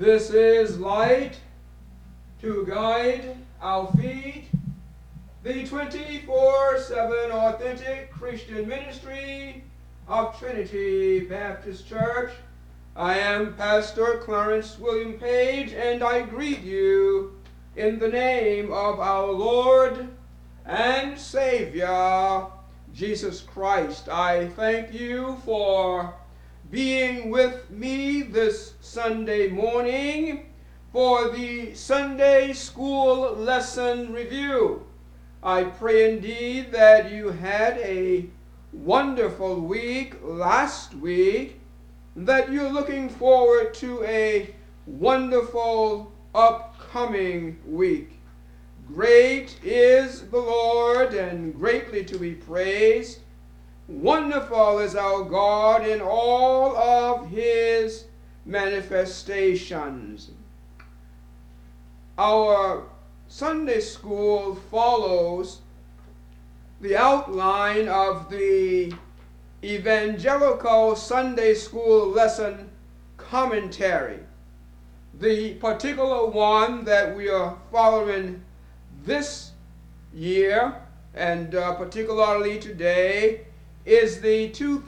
This is Light to Guide Our Feet, the 24/7 authentic Christian ministry of Trinity Baptist Church. I am Pastor Clarence William Page, and I greet you in the name of our Lord and Savior, Jesus Christ. I thank you for being with me this Sunday morning for the Sunday School Lesson Review. I pray indeed that you had a wonderful week last week, that you're looking forward to a wonderful upcoming week. Great is the Lord and greatly to be praised. Wonderful is our God in all of his manifestations. Our Sunday school follows the outline of the Evangelical Sunday School Lesson Commentary. The particular one that we are following this year, and particularly today, is the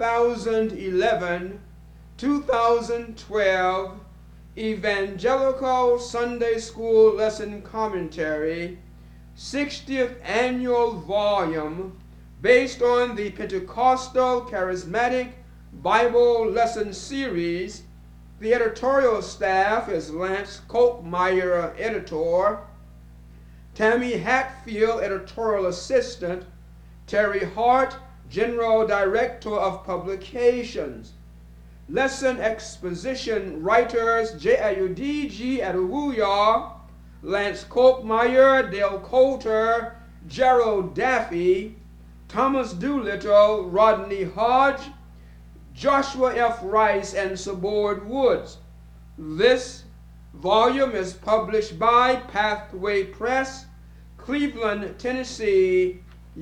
2011-2012 Evangelical Sunday School Lesson Commentary, 60th annual volume, based on the Pentecostal Charismatic Bible Lesson Series. The editorial staff is Lance Kochmeyer, editor, Tammy Hatfield, editorial assistant, Terry Hart, General Director of Publications. Lesson exposition writers J.I.U.D.G. Adewuya, Lance Kochmeyer, Dale Coulter, Gerald Daffy, Thomas Doolittle, Rodney Hodge, Joshua F. Rice, and Sabord Woods. This volume is published by Pathway Press, Cleveland, Tennessee,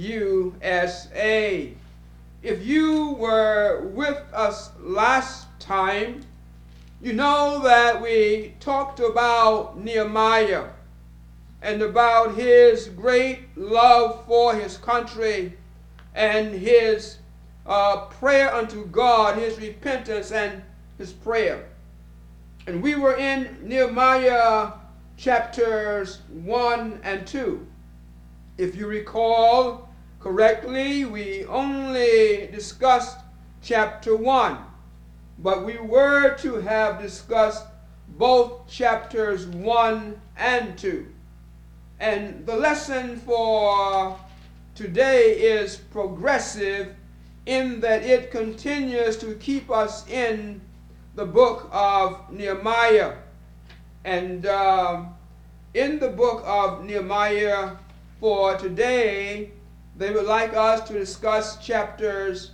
USA. If you were with us last time, you know that we talked about Nehemiah and about his great love for his country and his prayer unto God, his repentance and his prayer. And we were in Nehemiah chapters 1 and 2. If you recall correctly, we only discussed chapter 1, but we were to have discussed both chapters 1 and 2. And the lesson for today is progressive in that it continues to keep us in the book of Nehemiah. And in the book of Nehemiah for today, they would like us to discuss chapters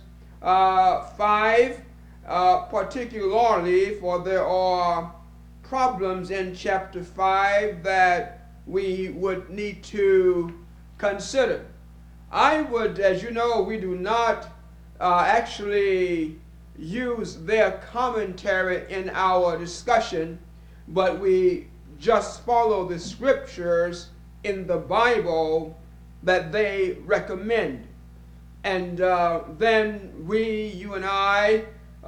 5 particularly, for there are problems in chapter 5 that we would need to consider. I would, as you know, we do not actually use their commentary in our discussion, but we just follow the scriptures in the Bible that they recommend. And then you and I,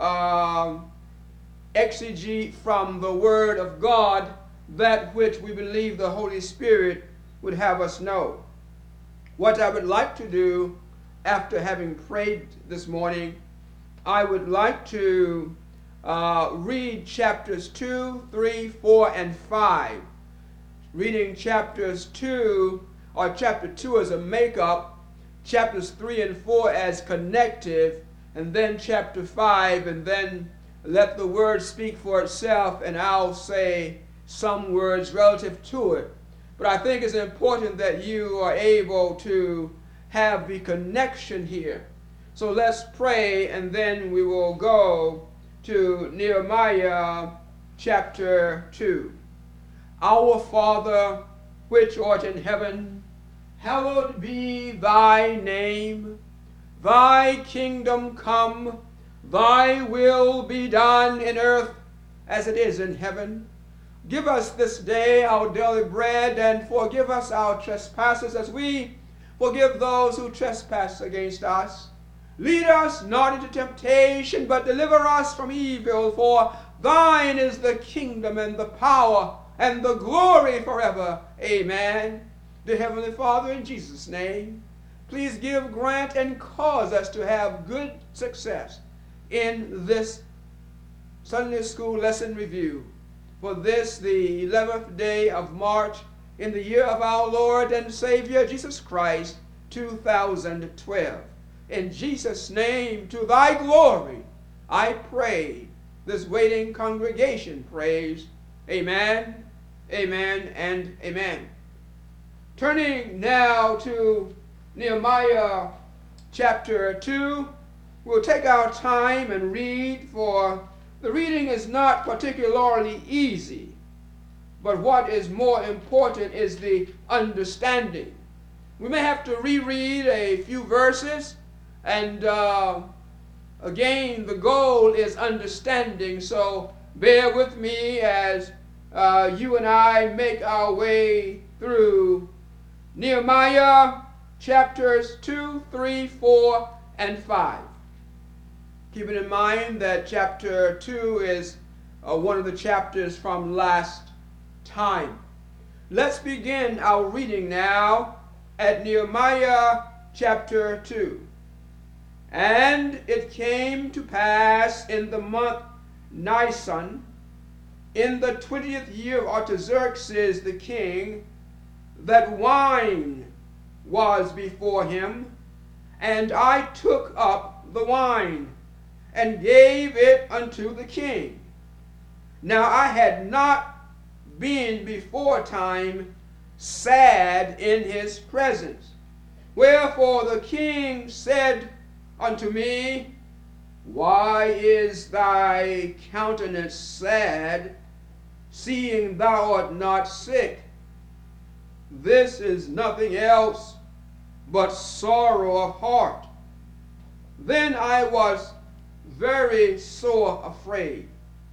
exegete from the Word of God that which we believe the Holy Spirit would have us know. What I would like to do after having prayed this morning, I would like to read chapters 2, 3, 4, and 5. Reading chapters 2, or chapter 2 as a makeup, chapters 3 and 4 as connective, and then chapter 5, and then let the word speak for itself, and I'll say some words relative to it. But I think it's important that you are able to have the connection here. So let's pray, and then we will go to Nehemiah chapter 2. Our Father, which art in heaven, hallowed be thy name. Thy kingdom come, thy will be done in earth as it is in heaven. Give us this day our daily bread, and forgive us our trespasses as we forgive those who trespass against us. Lead us not into temptation, but deliver us from evil. For thine is the kingdom and the power and the glory forever. Amen. Dear Heavenly Father, in Jesus' name, please give, grant, and cause us to have good success in this Sunday school lesson review. For this, the 11th day of March, in the year of our Lord and Savior Jesus Christ, 2012. In Jesus' name, to thy glory, I pray. This waiting congregation prays. Amen, amen, and amen. Turning now to Nehemiah chapter 2, we'll take our time and read, for the reading is not particularly easy, but what is more important is the understanding. We may have to reread a few verses, and again, the goal is understanding, so bear with me as you and I make our way through Nehemiah chapters 2, 3, 4, and 5. Keeping in mind that chapter 2 is one of the chapters from last time. Let's begin our reading now at Nehemiah chapter 2. And it came to pass in the month Nisan, in the 20th year of Artaxerxes the king, that wine was before him, and I took up the wine, and gave it unto the king. Now I had not been before time sad in his presence. Wherefore the king said unto me, Why is thy countenance sad, seeing thou art not sick? This is nothing else but sorrow of heart. Then I was very sore afraid,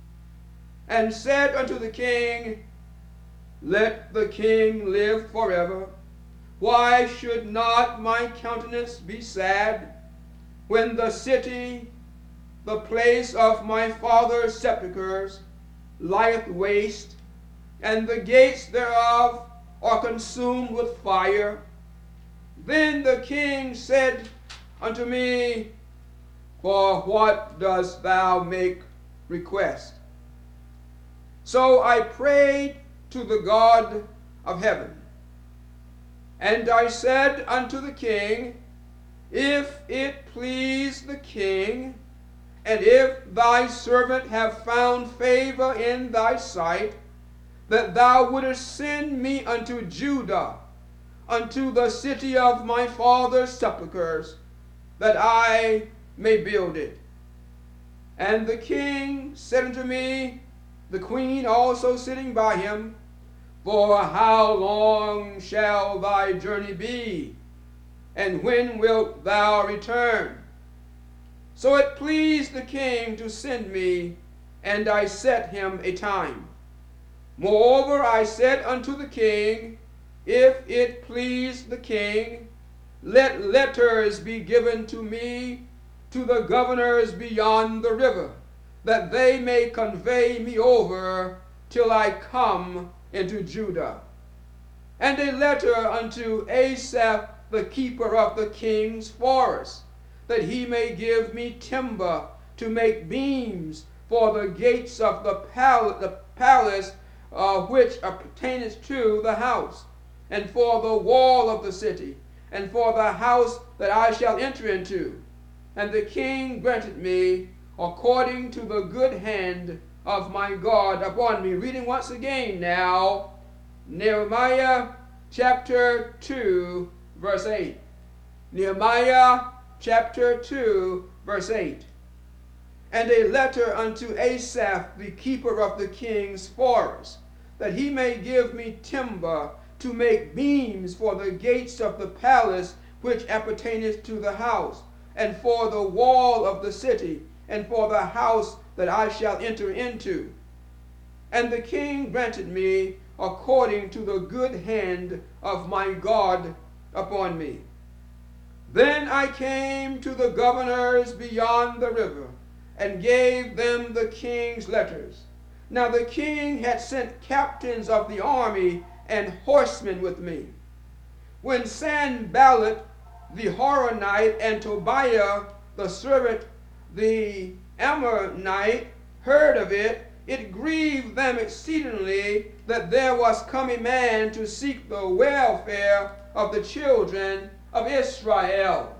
and said unto the king, Let the king live forever. Why should not my countenance be sad, when the city, the place of my father's sepulchres, lieth waste, and the gates thereof are consumed with fire? Then the king said unto me, For what dost thou make request? So I prayed to the God of heaven. And I said unto the king, If it please the king, and if thy servant have found favor in thy sight, that thou wouldest send me unto Judah, unto the city of my father's sepulchres, that I may build it. And the king said unto me, the queen also sitting by him, For how long shall thy journey be? And when wilt thou return? So it pleased the king to send me, and I set him a time. Moreover, I said unto the king, If it please the king, let letters be given to me to the governors beyond the river, that they may convey me over till I come into Judah. And a letter unto Asaph, the keeper of the king's forest, that he may give me timber to make beams for the gates of the palace which pertaineth to the house, and for the wall of the city, and for the house that I shall enter into. And the king granted me according to the good hand of my God upon me. Reading once again now, Nehemiah chapter 2, verse 8. Nehemiah chapter 2, verse 8. And a letter unto Asaph, the keeper of the king's forest, that he may give me timber to make beams for the gates of the palace which appertaineth to the house, and for the wall of the city, and for the house that I shall enter into. And the king granted me according to the good hand of my God upon me. Then I came to the governors beyond the river, and gave them the king's letters. Now the king had sent captains of the army and horsemen with me. When Sanballat the Horonite and Tobiah the servant the Ammonite heard of it, it grieved them exceedingly that there was come a man to seek the welfare of the children of Israel.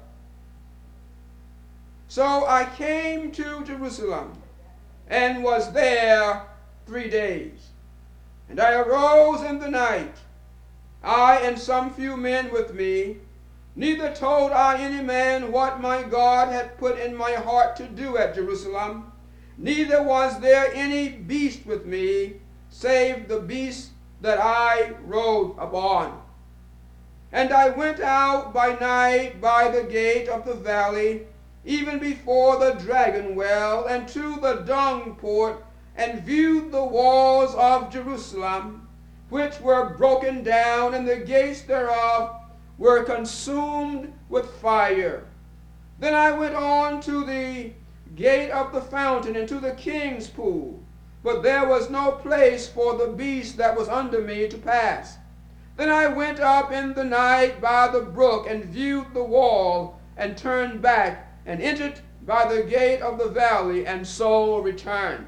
So I came to Jerusalem, and was there 3 days. And I arose in the night, I and some few men with me, neither told I any man what my God had put in my heart to do at Jerusalem, neither was there any beast with me, save the beast that I rode upon. And I went out by night by the gate of the valley, even before the dragon well, and to the dung port, and viewed the walls of Jerusalem, which were broken down, and the gates thereof were consumed with fire. Then I went on to the gate of the fountain, and to the king's pool, but there was no place for the beast that was under me to pass. Then I went up in the night by the brook, and viewed the wall, and turned back, and entered by the gate of the valley, and so returned.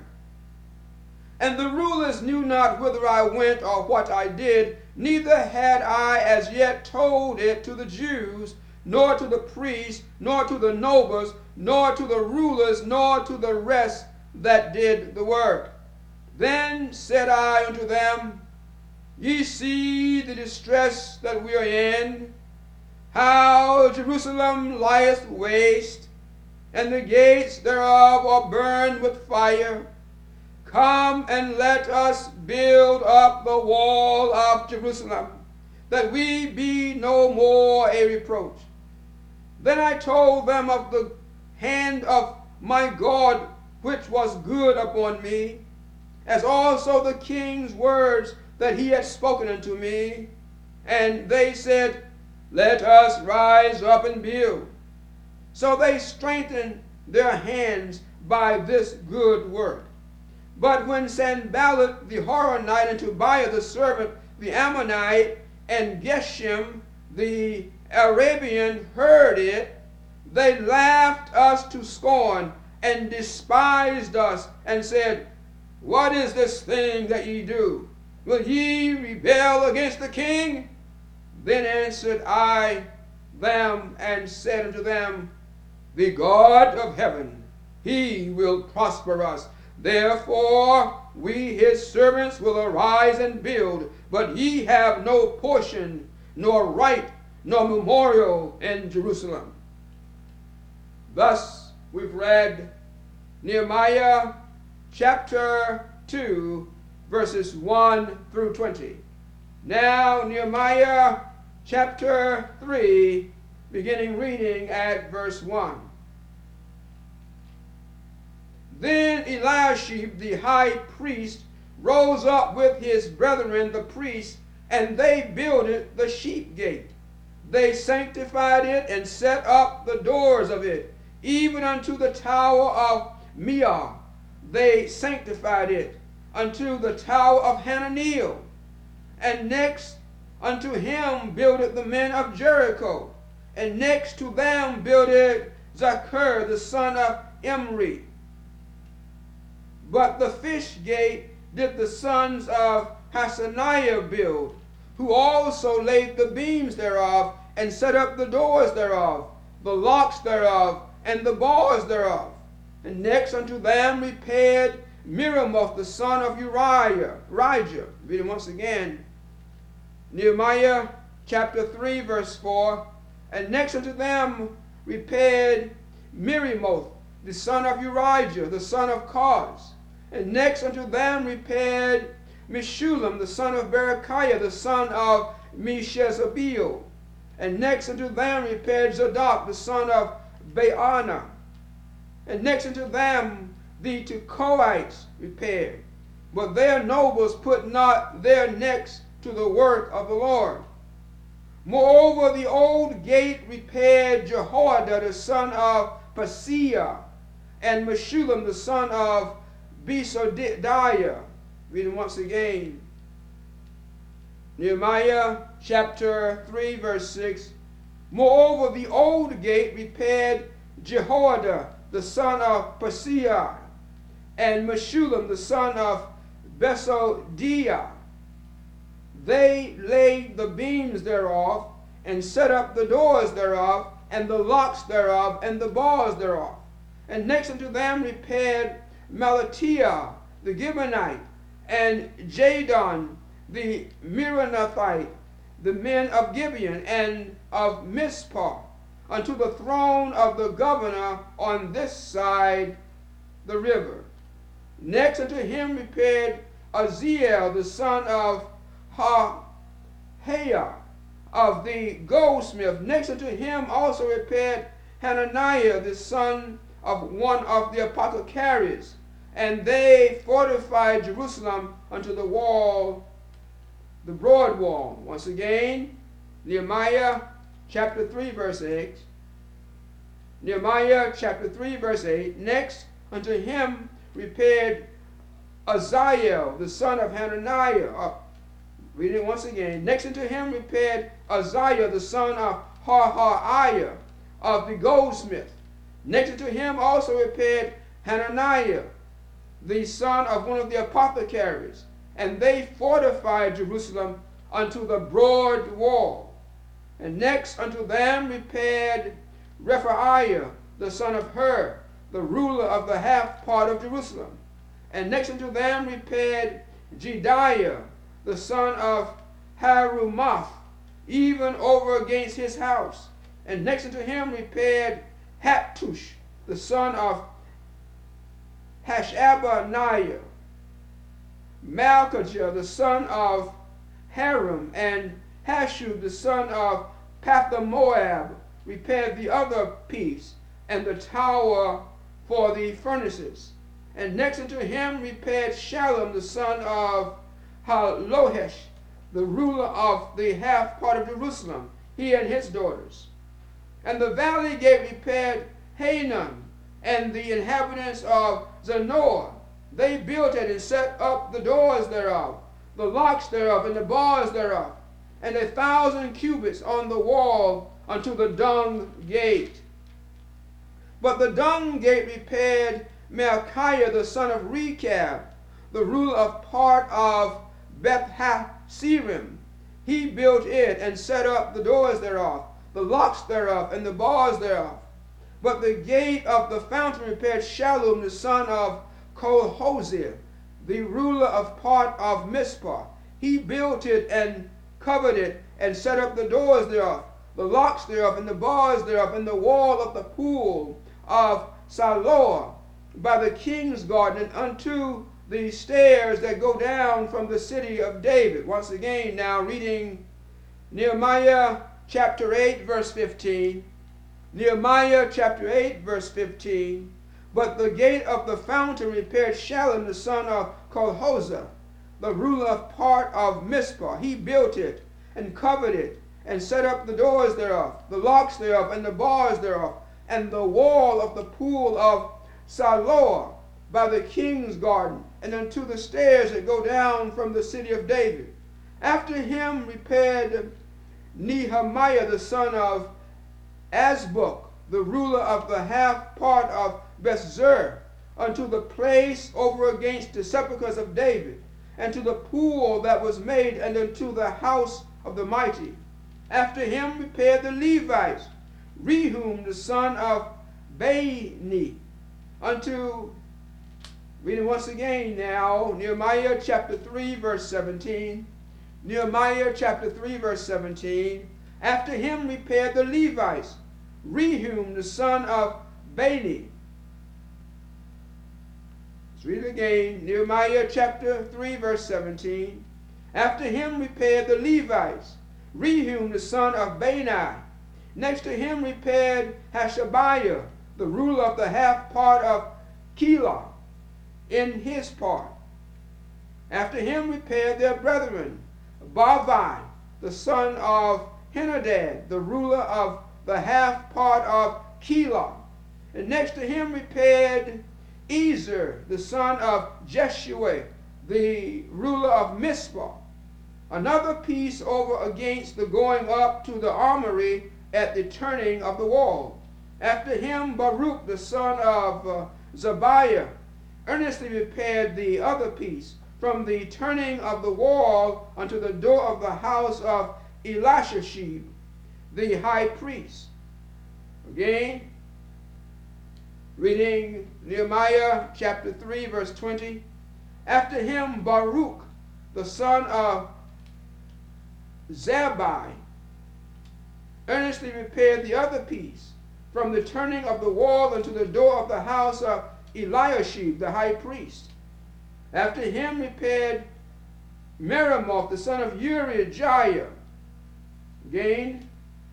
And the rulers knew not whither I went or what I did, neither had I as yet told it to the Jews, nor to the priests, nor to the nobles, nor to the rulers, nor to the rest that did the work. Then said I unto them, Ye see the distress that we are in, how Jerusalem lieth waste, and the gates thereof are burned with fire. Come and let us build up the wall of Jerusalem, that we be no more a reproach. Then I told them of the hand of my God, which was good upon me, as also the king's words that he had spoken unto me. And they said, Let us rise up and build. So they strengthened their hands by this good work. But when Sanballat the Horonite and Tobiah the servant, the Ammonite, and Geshem the Arabian heard it, they laughed us to scorn and despised us, and said, What is this thing that ye do? Will ye rebel against the king? Then answered I them and said unto them, The God of heaven, he will prosper us. Therefore we his servants will arise and build, but ye have no portion, nor right, nor memorial in Jerusalem. Thus we've read Nehemiah chapter 2, verses 1 through 20. Now Nehemiah chapter 3, beginning reading at verse 1. Then Eliashib the high priest rose up with his brethren the priests, and they builded the sheep gate. They sanctified it and set up the doors of it, even unto the tower of Meah. They sanctified it unto the tower of Hananeel. And next unto him builded the men of Jericho. And next to them builded Zachar the son of Imri. But the fish gate did the sons of Hasaniah build, who also laid the beams thereof, and set up the doors thereof, the locks thereof, and the bars thereof. And next unto them repaired Miramoth the son of Rijah. Read it once again. Nehemiah chapter 3, verse 4. And next unto them repaired Miramoth the son of Urijah, the son of Koz. And next unto them repaired Meshullam, the son of Berechiah, the son of Meshezabeel. And next unto them repaired Zadok, the son of Baana. And next unto them the Tekoites repaired. but their nobles put not their necks to the work of the Lord. Moreover, the old gate repaired Jehoiada the son of Paseah, and Meshullam the son of Besodiah. Reading once again. Nehemiah chapter 3 verse 6. Moreover, the old gate repaired Jehoiada the son of Paseah, and Meshullam the son of Besodiah. They laid the beams thereof, and set up the doors thereof, and the locks thereof, and the bars thereof. And next unto them repaired Melatiah the Gibeonite, and Jadon the Meronothite, the men of Gibeon and of Mizpah, unto the throne of the governor on this side the river. Next unto him repaired Aziel the son of Harhaiah of the goldsmith. Next unto him also repaired Hananiah the son of one of the apothecaries. And they fortified Jerusalem unto the wall, the broad wall. Once again, Nehemiah chapter 3 verse 8. Nehemiah chapter 3 verse 8. Next unto him repaired Aziel the son of Hananiah. Reading once again. Next unto him repaired Aziah the son of Harhaiah of the goldsmith. Next unto him also repaired Hananiah the son of one of the apothecaries. And they fortified Jerusalem unto the broad wall. And next unto them repaired Rephaiah the son of Hur, the ruler of the half part of Jerusalem. And next unto them repaired Jediah the son of Harumath, even over against his house. And next unto him repaired Hattush the son of Hashabaniah, Malchijah the son of Haram, and Hashub the son of Pathamoab repaired the other piece, and the tower for the furnaces. And next unto him repaired Shallum the son of Halohesh, the ruler of the half part of Jerusalem, he and his daughters. And the valley gate repaired Hanun and the inhabitants of Zanoah. They built it and set up the doors thereof, the locks thereof, and the bars thereof, and 1,000 cubits on the wall unto the dung gate. But the dung gate repaired Malchiah the son of Rechab, the ruler of part of Beth-Hasirim. He built it and set up the doors thereof, the locks thereof, and the bars thereof. But the gate of the fountain repaired Shallum the son of Kolhosir, the ruler of part of Mizpah. He built it and covered it, and set up the doors thereof, the locks thereof, and the bars thereof, and the wall of the pool of Siloah by the king's garden, and unto the stairs that go down from the city of David. Once again, now reading Nehemiah chapter 8, verse 15. Nehemiah chapter 8, verse 15. But the gate of the fountain repaired Shallum the son of Kolhosir, the ruler of part of Mizpah. He built it and covered it, and set up the doors thereof, the locks thereof, and the bars thereof, and the wall of the pool of Siloah by the king's garden, and unto the stairs that go down from the city of David. After him repaired Nehemiah the son of Azbuk, the ruler of the half part of Bethzer, unto the place over against the sepulchres of David, and to the pool that was made, and unto the house of the mighty. After him repaired the Levites, Rehum the son of Bani, unto, reading once again now, Nehemiah chapter 3 verse 17. Nehemiah chapter 3 verse 17. After him repaired the Levites, Rehum the son of Bani. Let's read it again. Nehemiah chapter 3 verse 17. After him repaired the Levites, Rehum the son of Bani. Next to him repaired Hashabiah, the ruler of the half part of Keilah, in his part. After him repaired their brethren, Bavai, the son of Henadad, the ruler of the half part of Keilah. And next to him repaired Ezer, the son of Jeshua, the ruler of Mizpah. Another piece over against the going up to the armory at the turning of the wall. After him Baruch, the son of Zabiah, earnestly repaired the other piece, from the turning of the wall unto the door of the house of Elishashib, the high priest. Again, reading Nehemiah chapter 3, verse 20. After him Baruch, the son of Zabbai, earnestly repaired the other piece, from the turning of the wall unto the door of the house of Eliashib, the high priest. After him repaired Meremoth, the son of Uriah. Again,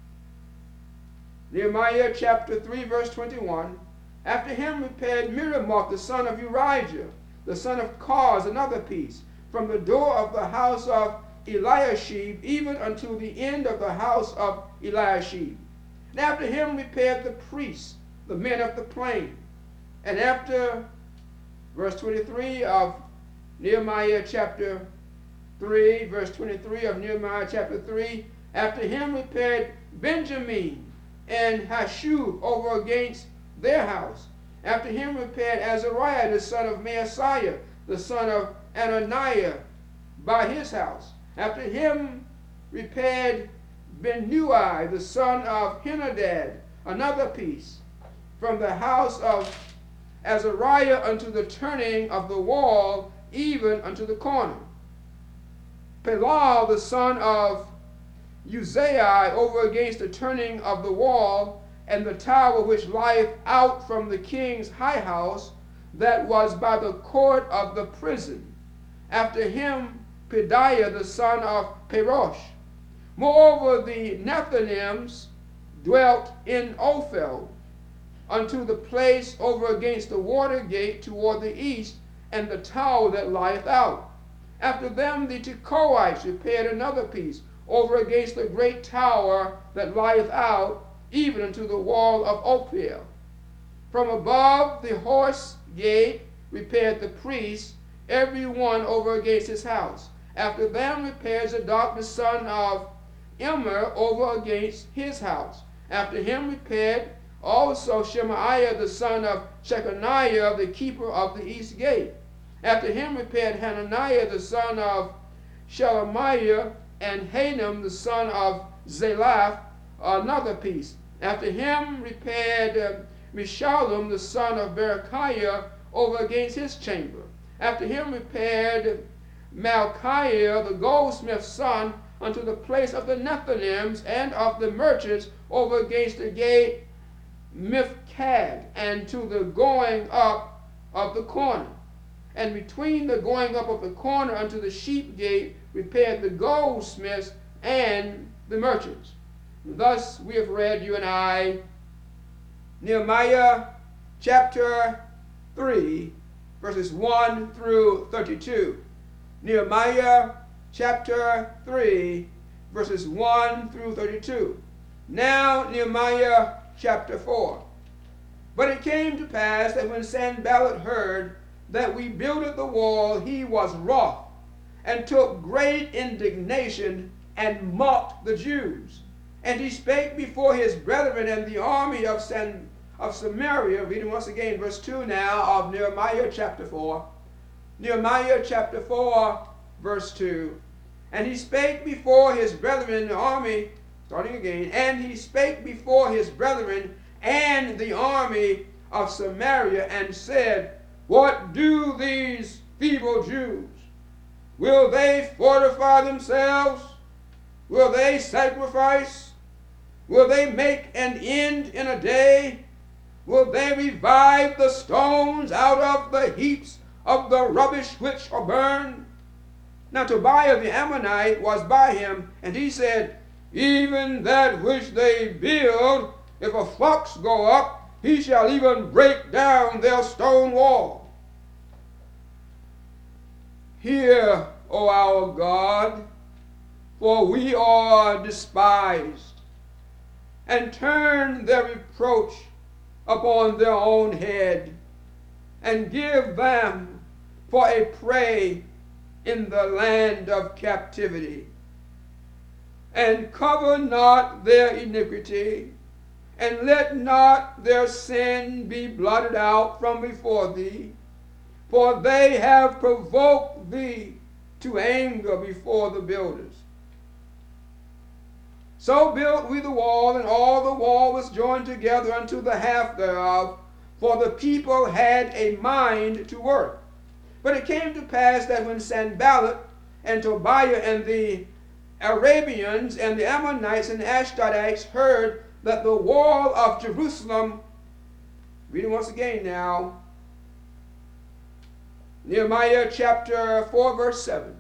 Nehemiah chapter 3, verse 21. After him repaired Meremoth, the son of Urijah, the son of Koz, another piece, from the door of the house of Eliashib, even unto the end of the house of Eliashib. And after him repaired the priests, the men of the plain. And after, verse 23 of Nehemiah chapter 3, verse 23 of Nehemiah chapter 3, after him repaired Benjamin and Hashub over against their house. After him repaired Azariah, the son of Maaseiah, the son of Ananiah, by his house. After him repaired Benui, the son of Henadad, another piece, from the house of Azariah unto the turning of the wall, even unto the corner. Pelal, the son of Uzziah, over against the turning of the wall, and the tower which lieth out from the king's high house, that was by the court of the prison. After him Pedaiah, the son of Perosh. Moreover, the Nethinims dwelt in Ophel, unto the place over against the water gate toward the east, and the tower that lieth out. After them the Tekoites repaired another piece, over against the great tower that lieth out, even unto the wall of Ophel. From above the horse gate repaired the priests, every one over against his house. After them repaired Zadok, the son of Immer, over against his house. After him repaired also Shemaiah, the son of Shechaniah, the keeper of the east gate. After him repaired Hananiah, the son of Shelemiah, and Hanam, the son of Zalaph, another piece. After him repaired Meshullam, the son of Berechiah, over against his chamber. After him repaired Malchiah, the goldsmith's son, unto the place of the Nethinims and of the merchants, over against the gate Mifkad, and to the going up of the corner. And between the going up of the corner unto the sheep gate repaired the goldsmiths and the merchants. Thus we have read, you and I, Nehemiah chapter 3, verses 1 through 32. Nehemiah chapter 3, verses 1 through 32. Now Nehemiah chapter 4. But it came to pass that when Sanballat heard that we builded the wall, he was wroth, and took great indignation, and mocked the Jews. And he spake before his brethren and the army of Samaria, reading once again verse 2 now of Nehemiah chapter 4. Nehemiah chapter 4, verse 2. And he spake before his brethren in the army, starting again, and he spake before his brethren and the army of Samaria, and said, What do these feeble Jews? Will they fortify themselves? Will they sacrifice? Will they make an end in a day? Will they revive the stones out of the heaps of the rubbish which are burned? Now Tobiah the Ammonite was by him, and he said, Even that which they build, if a fox go up, he shall even break down their stone wall. Hear, O our God, for we are despised, and turn their reproach upon their own head, and give them for a prey in the land of captivity. And cover not their iniquity, and let not their sin be blotted out from before thee, for they have provoked thee to anger before the builders. So built we the wall, and all the wall was joined together unto the half thereof, for the people had a mind to work. But it came to pass that when Sanballat and Tobiah and the Arabians and the Ammonites and the Ashdodites heard that the wall of Jerusalem, reading once again now, Nehemiah chapter 4 verse 7.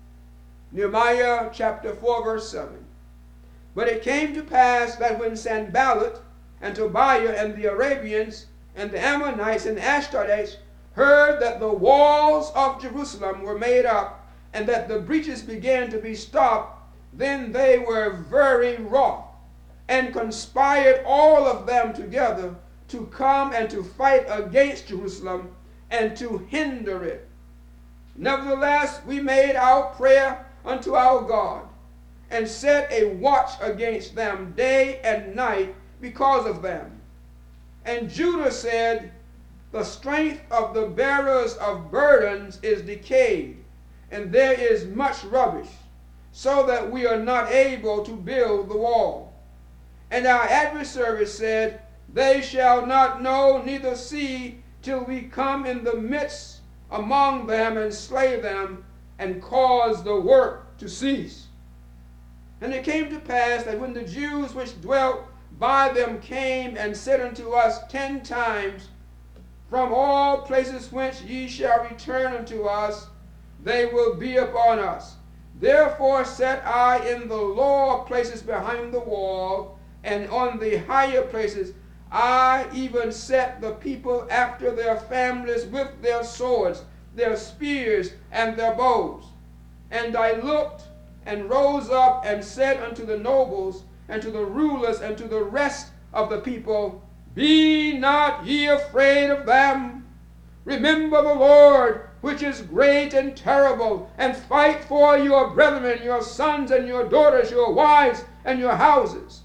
Nehemiah chapter 4 verse 7. But it came to pass that when Sanballat and Tobiah and the Arabians and the Ammonites and the Ashdodites heard that the walls of Jerusalem were made up, and that the breaches began to be stopped, then they were very wroth, and conspired all of them together to come and to fight against Jerusalem, and to hinder it. Nevertheless, we made our prayer unto our God, and set a watch against them day and night because of them. And Judah said, the strength of the bearers of burdens is decayed, and there is much rubbish, so that we are not able to build the wall. And our adversaries said, they shall not know neither see till we come in the midst among them and slay them, and cause the work to cease. And it came to pass that when the Jews which dwelt by them came and said unto us 10 times, from all places whence ye shall return unto us, they will be upon us. Therefore set I in the lower places behind the wall, and on the higher places I even set the people after their families with their swords, their spears, and their bows. And I looked and rose up and said unto the nobles, and to the rulers, and to the rest of the people, be not ye afraid of them. Remember the Lord, which is great and terrible, and fight for your brethren, your sons and your daughters, your wives and your houses.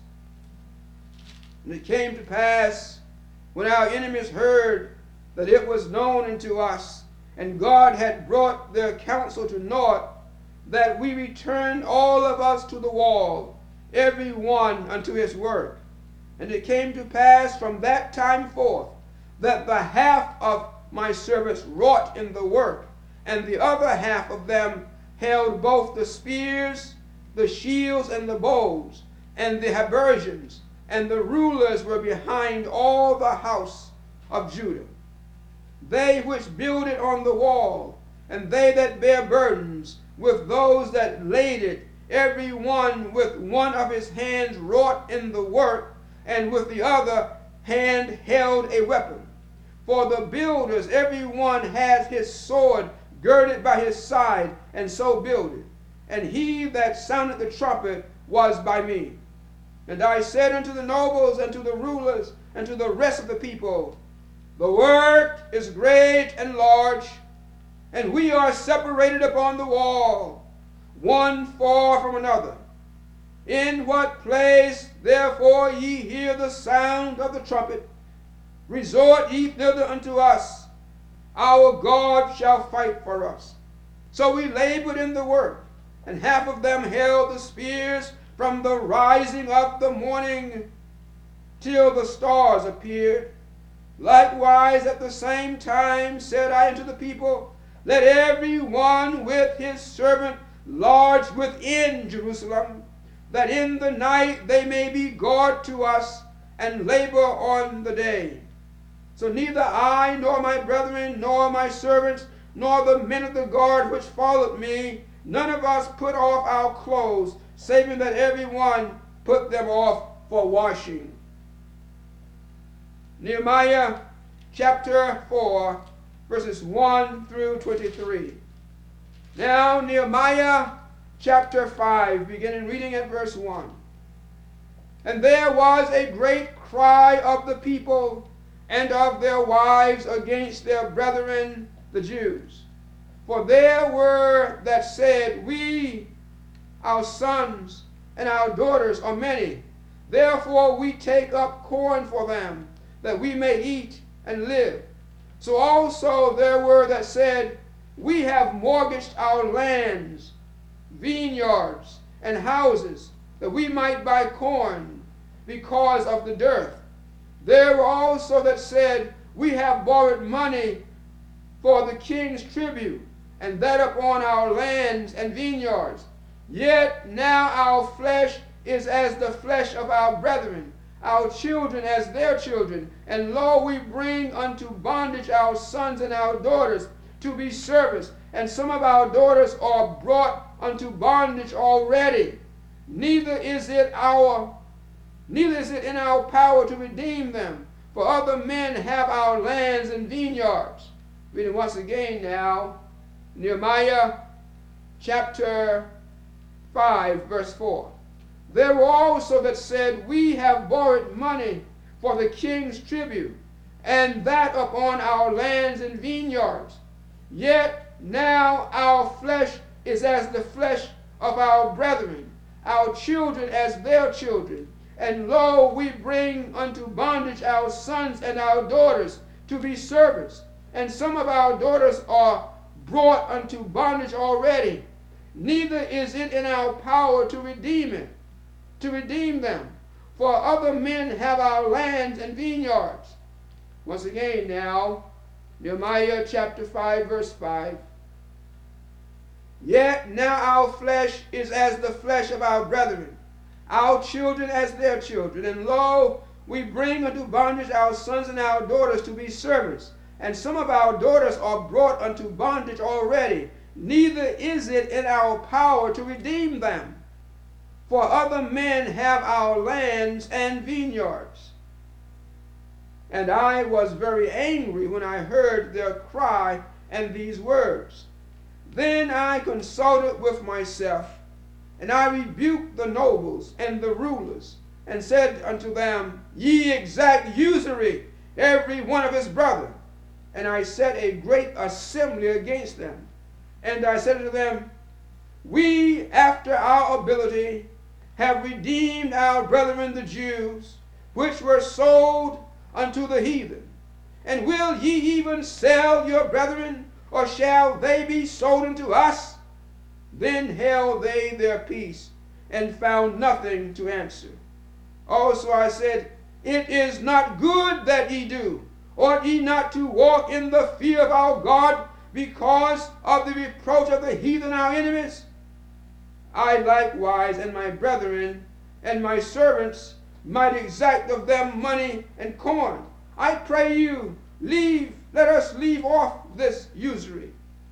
And it came to pass, when our enemies heard that it was known unto us, and God had brought their counsel to naught, that we returned all of us to the wall, every one unto his work. And it came to pass from that time forth, that the half of my servants wrought in the work, and the other half of them held both the spears, the shields, and the bows, and the habergeons, and the rulers were behind all the house of Judah. They which builded on the wall, and they that bear burdens, with those that laid it, every one with one of his hands wrought in the work, and with the other hand held a weapon. For the builders, every one has his sword girded by his side, and so builded. And he that sounded the trumpet was by me. And I said unto the nobles, and to the rulers, and to the rest of the people, the work is great and large, and we are separated upon the wall, one far from another. In what place, therefore, ye hear the sound of the trumpet, resort ye thither unto us. Our God shall fight for us. So we labored in the work, and half of them held the spears from the rising of the morning till the stars appeared. Likewise at the same time said I unto the people, let every one with his servant lodge within Jerusalem, that in the night they may be guard to us, and labor on the day. So neither I, nor my brethren, nor my servants, nor the men of the guard which followed me, none of us put off our clothes, saving that every one put them off for washing. Nehemiah chapter 4, verses 1 through 23. Now, Nehemiah chapter 5, beginning reading at verse 1. And there was a great cry of the people and of their wives against their brethren the Jews. For there were that said, We, our sons and our daughters are many. Therefore we take up corn for them, that we may eat and live. So also there were that said, We have mortgaged our lands, vineyards, and houses, that we might buy corn, because of the dearth. There were also that said, We have borrowed money for the king's tribute, and that upon our lands and vineyards. Yet now our flesh is as the flesh of our brethren, our children as their children. And lo, we bring unto bondage our sons and our daughters to be serviced. And some of our daughters are brought unto bondage already. Neither is it in our power to redeem them, for other men have our lands and vineyards. Reading once again now, Nehemiah chapter 5, verse 4. There were also that said, We have borrowed money for the king's tribute, and that upon our lands and vineyards. Yet now our flesh is as the flesh of our brethren, our children as their children. And lo, we bring unto bondage our sons and our daughters to be servants. And some of our daughters are brought unto bondage already. Neither is it in our power to redeem them. For other men have our lands and vineyards. Once again now, Nehemiah chapter 5, verse 5. Yet now our flesh is as the flesh of our brethren, our children as their children. And lo, we bring unto bondage our sons and our daughters to be servants. And some of our daughters are brought unto bondage already. Neither is it in our power to redeem them. For other men have our lands and vineyards. And I was very angry when I heard their cry and these words. Then I consulted with myself, and I rebuked the nobles and the rulers, and said unto them, Ye exact usury, every one of his brother. And I set a great assembly against them. And I said unto them, We, after our ability, have redeemed our brethren the Jews, which were sold unto the heathen. And will ye even sell your brethren, or shall they be sold unto us? Then held they their peace, and found nothing to answer. Also I said, It is not good that ye do. Ought ye not to walk in the fear of our God, because of the reproach of the heathen our enemies? I likewise and my brethren and my servants might exact of them money and corn. I pray you, let us leave off this usury.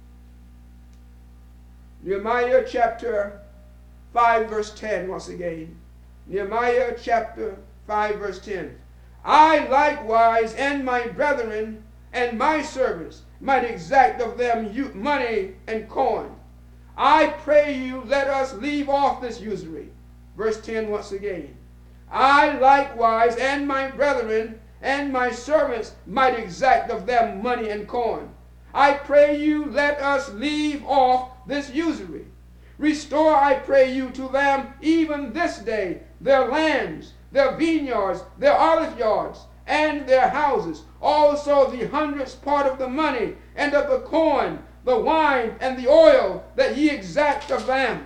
Nehemiah chapter 5, verse 10 once again. Nehemiah chapter 5, verse 10. I likewise and my brethren and my servants might exact of them money and corn. I pray you, let us leave off this usury. Verse 10 once again. I likewise and my brethren and my servants might exact of them money and corn. I pray you, let us leave off this usury. Restore, I pray you, to them even this day their lands, their vineyards, their olive yards, and their houses, also the hundredth part of the money, and of the corn, the wine, and the oil, that ye exact of them.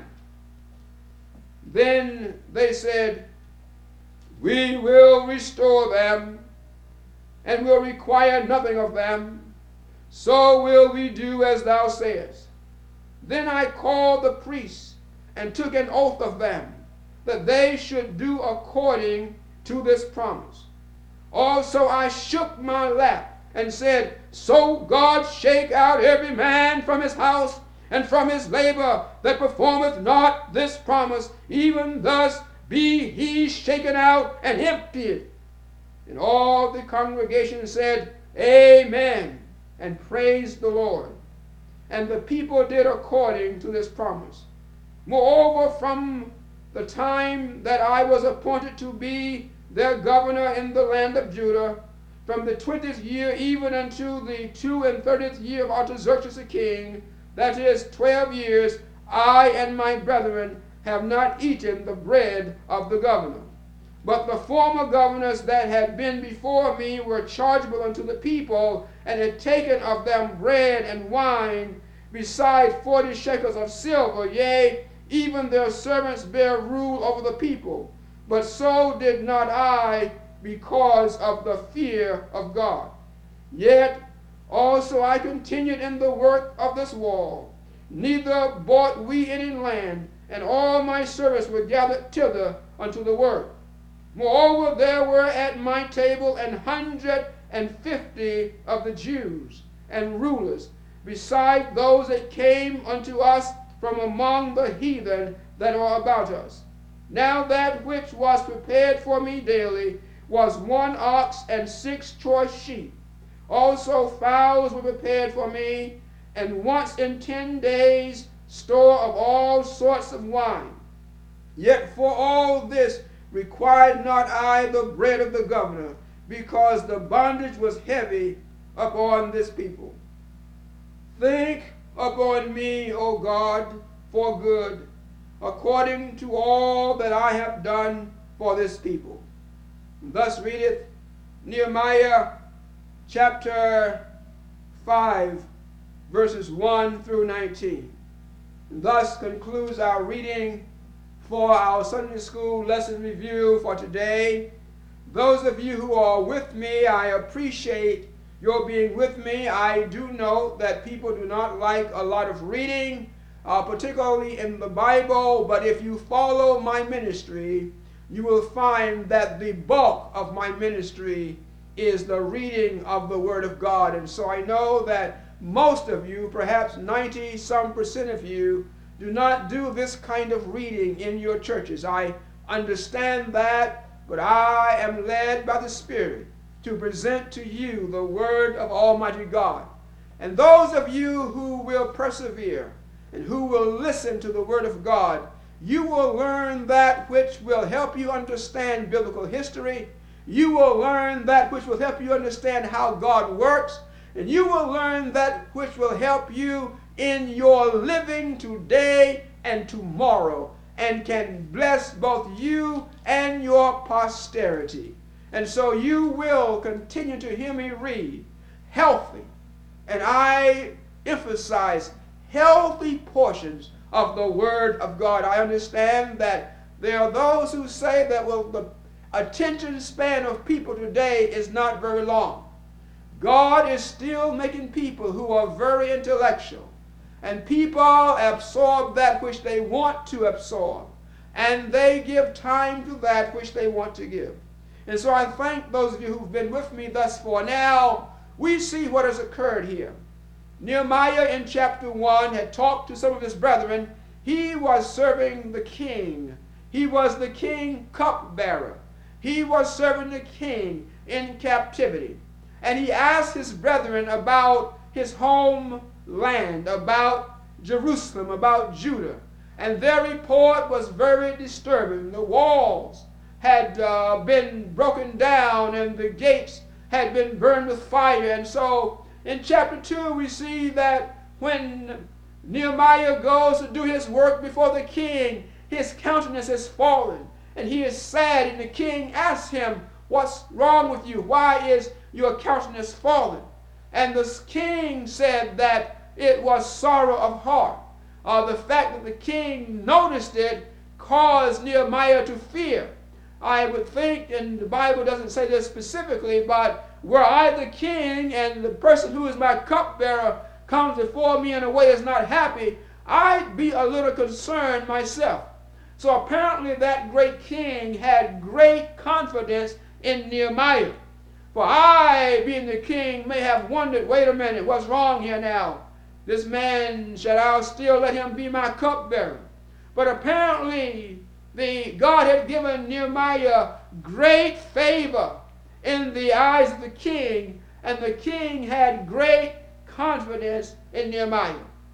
Then they said, We will restore them, and will require nothing of them. So will we do as thou sayest. Then I called the priests, and took an oath of them, that they should do according to this promise. Also I shook my lap, and said, So God shake out every man from his house, and from his labor, that performeth not this promise, even thus be he shaken out and emptied. And all the congregation said, Amen, and praised the Lord. and the people did according to this promise. Moreover, from the time that I was appointed to be their governor in the land of Judah, from the 20th year even unto the 32nd year of Artaxerxes the king, that is 12 years, I and my brethren have not eaten the bread of the governor. But the former governors that had been before me were chargeable unto the people, and had taken of them bread and wine, beside 40 shekels of silver. Yea, even their servants bear rule over the people. But so did not I, because of the fear of God. Yet also I continued in the work of this wall. Neither bought we any land, and all my servants were gathered thither unto the work. Moreover, there were at my table 150 of the Jews and rulers, beside those that came unto us from among the heathen that are about us. Now that which was prepared for me daily was 1 ox and 6 choice sheep. Also fowls were prepared for me, and once in 10 days store of all sorts of wine. Yet for all this required not I the bread of the governor, because the bondage was heavy upon this people. Think upon me, O God, for good, according to all that I have done for this people. Thus readeth Nehemiah chapter 5, verses 1 through 19. And thus concludes our reading for our Sunday school lesson review for today. Those of you who are with me, I appreciate your being with me. I do know that people do not like a lot of reading, particularly in the Bible, but if you follow my ministry, you will find that the bulk of my ministry is the reading of the Word of God. And so I know that most of you, perhaps 90% of you, do not do this kind of reading in your churches. I understand that, but I am led by the Spirit to present to you the Word of Almighty God. And those of you who will persevere and who will listen to the Word of God, you will learn that which will help you understand biblical history. You will learn that which will help you understand how God works. And you will learn that which will help you in your living today and tomorrow, and can bless both you and your posterity. And so you will continue to hear me read healthy, and I emphasize healthy portions of the Word of God. I understand that there are those who say that, well, the attention span of people today is not very long. God is still making people who are very intellectual, and people absorb that which they want to absorb, and they give time to that which they want to give. And so I thank those of you who've been with me thus far. Now, we see what has occurred here. Nehemiah in chapter 1 had talked to some of his brethren. He was serving the king. He was the king cupbearer. He was serving the king in captivity. And he asked his brethren about his homeland, about Jerusalem, about Judah. And their report was very disturbing. The walls had been broken down, and the gates had been burned with fire. And so in chapter 2 we see that when Nehemiah goes to do his work before the king, his countenance has fallen, and he is sad. And the king asks him, "What's wrong with you? Why is your countenance fallen?" And the king said that it was sorrow of heart. The fact that the king noticed it caused Nehemiah to fear. I would think, and the Bible doesn't say this specifically, but were I the king and the person who is my cupbearer comes before me in a way that's not happy, I'd be a little concerned myself. So apparently that great king had great confidence in Nehemiah. For I, being the king, may have wondered, wait a minute, what's wrong here now? This man, shall I still let him be my cupbearer? But apparently God had given Nehemiah great favor in the eyes of the king, and the king had great confidence in Nehemiah.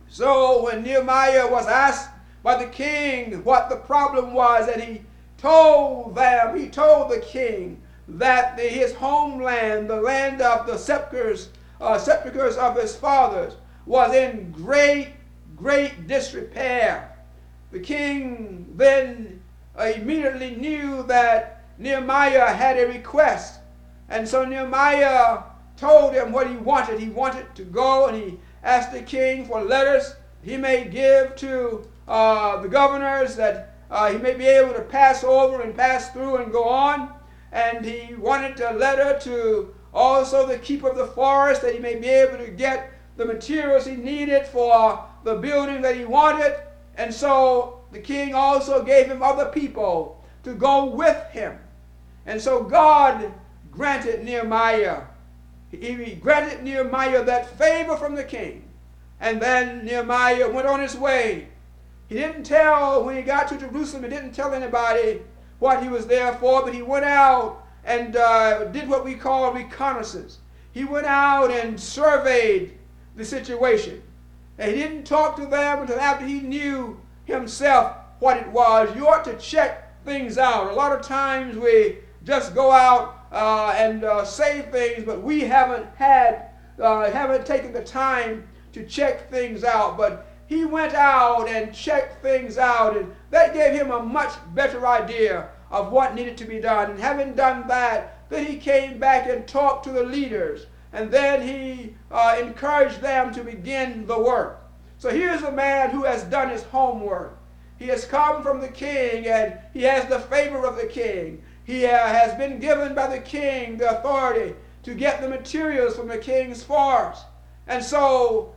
So when Nehemiah was asked by the king what the problem was, and he told the king that his homeland, the land of the sepulchres of his fathers, was in great disrepair. The king then immediately knew that Nehemiah had a request. And so Nehemiah told him what he wanted. He wanted to go, and he asked the king for letters he may give to the governors, that he may be able to pass over and pass through and go on. And he wanted a letter to also the keeper of the forest, that he may be able to get the materials he needed for the building that he wanted. And so the king also gave him other people to go with him. And so God granted Nehemiah. He granted Nehemiah that favor from the king. And then Nehemiah went on his way. He didn't tell, when he got to Jerusalem, he didn't tell anybody what he was there for, but he went out and did what we call reconnaissance. He went out and surveyed the situation. And he didn't talk to them until after he knew himself what it was. You ought to check things out. A lot of times we just go out and say things, but we haven't taken the time to check things out. But he went out and checked things out, and that gave him a much better idea of what needed to be done. And having done that, then he came back and talked to the leaders, and then he encouraged them to begin the work. So here's a man who has done his homework. He has come from the king, and he has the favor of the king. He has been given by the king the authority to get the materials from the king's forest. And so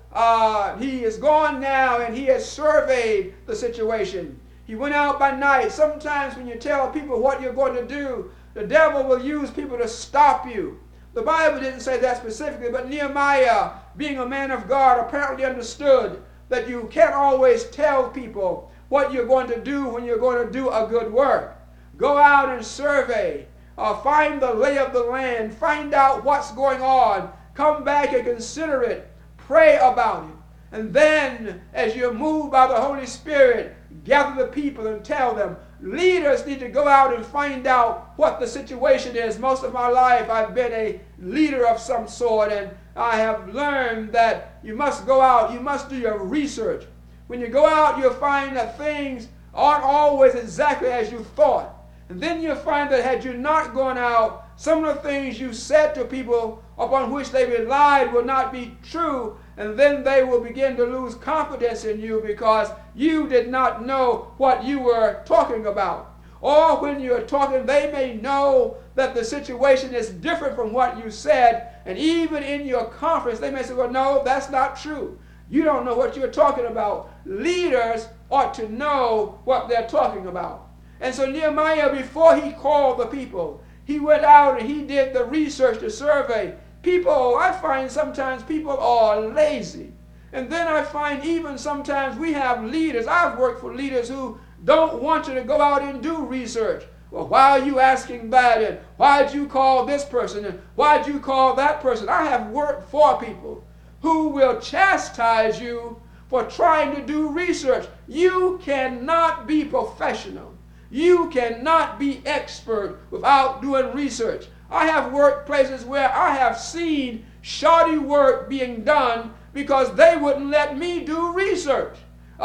he is gone now, and he has surveyed the situation. He went out by night. Sometimes when you tell people what you're going to do, the devil will use people to stop you. The Bible didn't say that specifically, but Nehemiah, being a man of God, apparently understood that you can't always tell people what you're going to do when you're going to do a good work. Go out and survey. Find the lay of the land. Find out what's going on. Come back and consider it. Pray about it. And then, as you're moved by the Holy Spirit, gather the people and tell them. Leaders need to go out and find out what the situation is. Most of my life I've been a leader of some sort, and I have learned that you must go out, you must do your research. When you go out, you'll find that things aren't always exactly as you thought. And then you'll find that had you not gone out, some of the things you said to people upon which they relied will not be true, and then they will begin to lose confidence in you because you did not know what you were talking about. Or when you're talking, they may know that the situation is different from what you said, and even in your conference, they may say, well, no, that's not true. You don't know what you're talking about. Leaders ought to know what they're talking about. And so Nehemiah, before he called the people, he went out and he did the research, the survey. People, I find sometimes people are lazy. And then I find even sometimes we have leaders. I've worked for leaders who don't want you to go out and do research. Well, why are you asking that? And why'd you call this person? And why'd you call that person? I have worked for people who will chastise you for trying to do research. You cannot be professional. You cannot be expert without doing research. I have worked places where I have seen shoddy work being done because they wouldn't let me do research.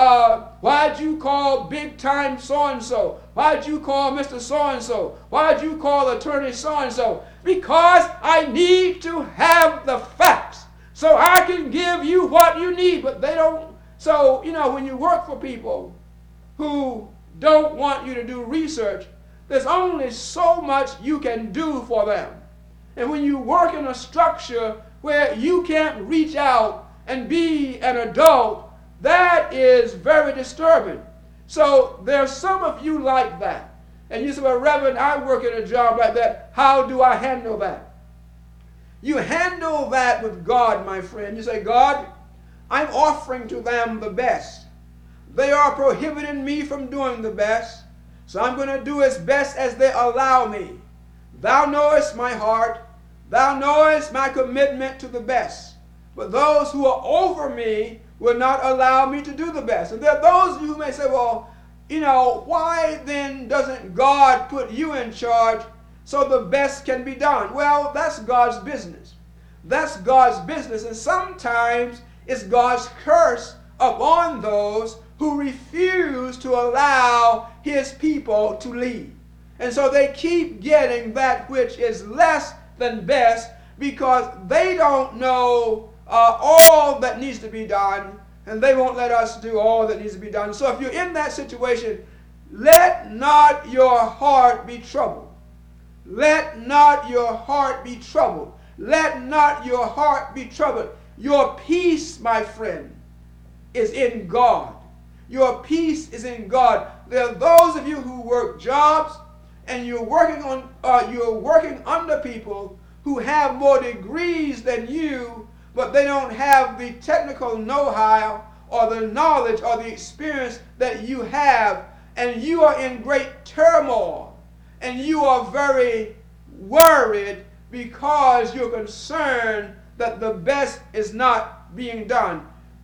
Why'd you call big time so-and-so? Why'd you call Mr. So-and-so? Why'd you call attorney so-and-so? Because I need to have the facts so I can give you what you need. But they don't. So, when you work for people who don't want you to do research, there's only so much you can do for them. And when you work in a structure where you can't reach out and be an adult, that is very disturbing. So there's some of you like that. And you say, well, Reverend, I work in a job like that. How do I handle that? You handle that with God, my friend. You say, God, I'm offering to them the best. They are prohibiting me from doing the best, so I'm going to do as best as they allow me. Thou knowest my heart. Thou knowest my commitment to the best. But those who are over me will not allow me to do the best. And there are those of you who may say, well, why then doesn't God put you in charge so the best can be done? Well, that's God's business. That's God's business. And sometimes it's God's curse upon those who refuse to allow his people to lead. And so they keep getting that which is less than best because they don't know all that needs to be done, and they won't let us do all that needs to be done. So if you're in that situation, let not your heart be troubled. Let not your heart be troubled. Let not your heart be troubled. Your peace, my friend, is in God. Your peace is in God. There are those of you who work jobs and you're working under people who have more degrees than you, but they don't have the technical know-how or the knowledge or the experience that you have, and you are in great turmoil and you are very worried because you're concerned that the best is not being done.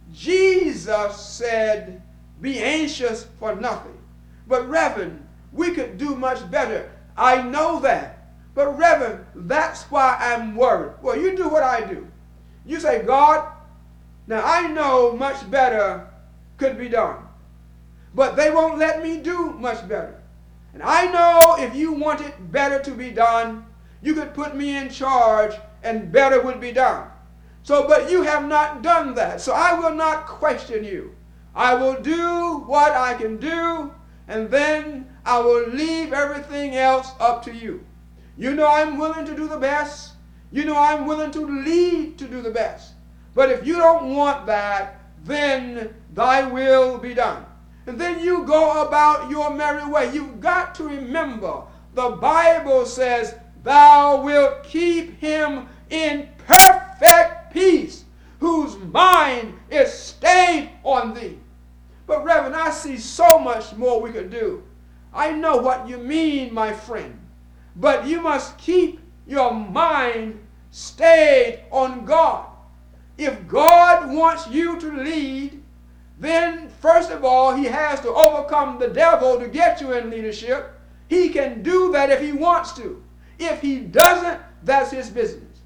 Jesus said, be anxious for nothing. But Reverend, we could do much better. I know that. But Reverend, that's why I'm worried. Well, you do what I do. You say, God, now I know much better could be done, but they won't let me do much better. And I know if you wanted better to be done, you could put me in charge and better would be done. So, but you have not done that. So I will not question you. I will do what I can do, and then I will leave everything else up to you. You know I'm willing to do the best. You know I'm willing to lead to do the best. But if you don't want that, then thy will be done. And then you go about your merry way. You've got to remember, the Bible says, thou wilt keep him in perfect peace, whose mind is stayed on thee. But Reverend, I see so much more we could do. I know what you mean, my friend. But you must keep your mind stayed on God. If God wants you to lead, then first of all, he has to overcome the devil to get you in leadership. He can do that if he wants to. If he doesn't, that's his business.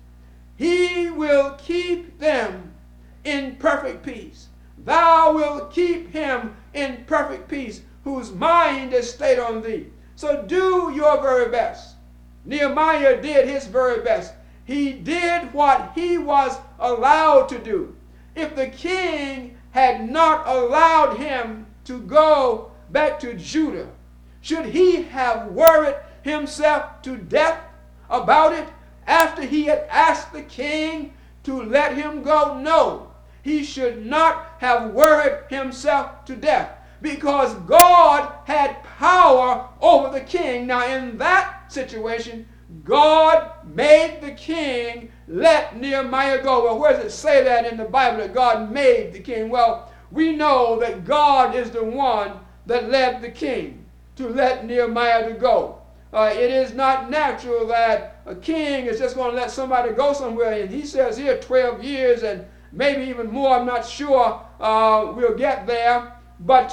He will keep them in perfect peace. Thou wilt keep him in perfect peace, whose mind is stayed on thee. So do your very best. Nehemiah did his very best. He did what he was allowed to do. If the king had not allowed him to go back to Judah, should he have worried himself to death about it after he had asked the king to let him go? No, he should not have worried himself to death, because God had power over the king. Now in that situation, God made the king let Nehemiah go. Well, where does it say that in the Bible, that God made the king? Well, we know that God is the one that led the king to let Nehemiah to go. It is not natural that a king is just going to let somebody go somewhere. And he says here 12 years and maybe even more. I'm not sure we'll get there. But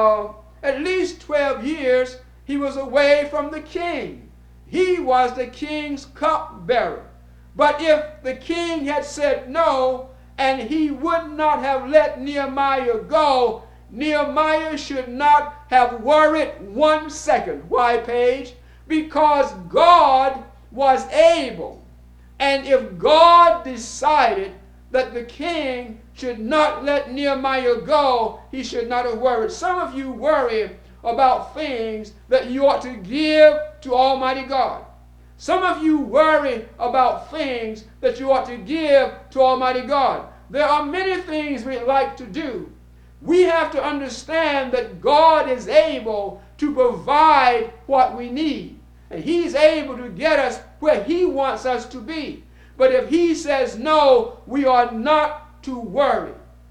at least 12 years he was away from the king. He was the king's cupbearer. But if the king had said no, and he would not have let Nehemiah go, Nehemiah should not have worried 1 second. Why, Paige? Because God was able. And if God decided that the king should not let Nehemiah go, he should not have worried. Some of you worry about things that you ought to give to Almighty God. Some of you worry about things that you ought to give to Almighty God. There are many things we like to do. We have to understand that God is able to provide what we need. And he's able to get us where he wants us to be. But if he says no, we are not to worry.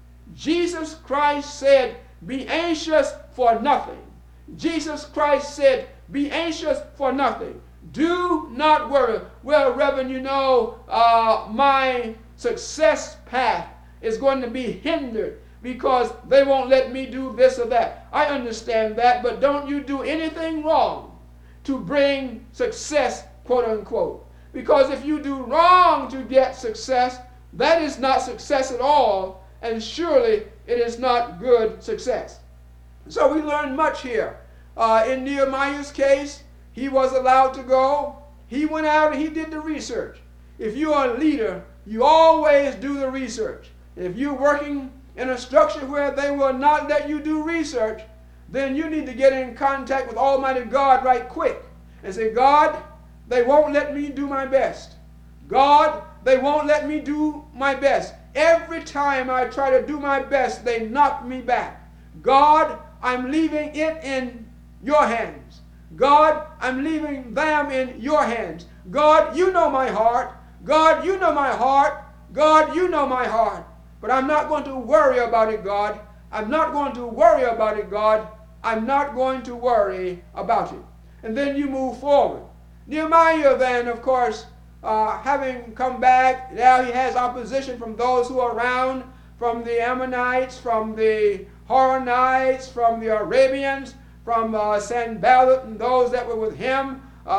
Jesus Christ said, be anxious for nothing. Jesus Christ said, be anxious for nothing. Do not worry. Well, Reverend, my success path is going to be hindered because they won't let me do this or that. I understand that, but don't you do anything wrong to bring success, quote unquote. Because if you do wrong to get success, that is not success at all, and surely it is not good success. So we learn much here. In Nehemiah's case, he was allowed to go. He went out and he did the research. If you are a leader, you always do the research. If you're working in a structure where they will not let you do research, then you need to get in contact with Almighty God right quick and say, God, they won't let me do my best. God, they won't let me do my best. Every time I try to do my best, they knock me back. God, I'm leaving it in your hands. God, I'm leaving them in your hands. God, you know my heart. God, you know my heart. God, you know my heart. But I'm not going to worry about it, God. I'm not going to worry about it, God. I'm not going to worry about it. And then you move forward. Nehemiah then, of course, having come back, now he has opposition from those who are around, from the Ammonites, from the Horonites, from the Arabians, from Sanballat and those that were with him,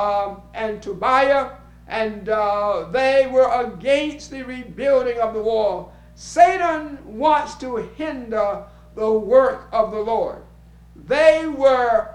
and Tobiah, and they were against the rebuilding of the wall. Satan wants to hinder the work of the Lord. They were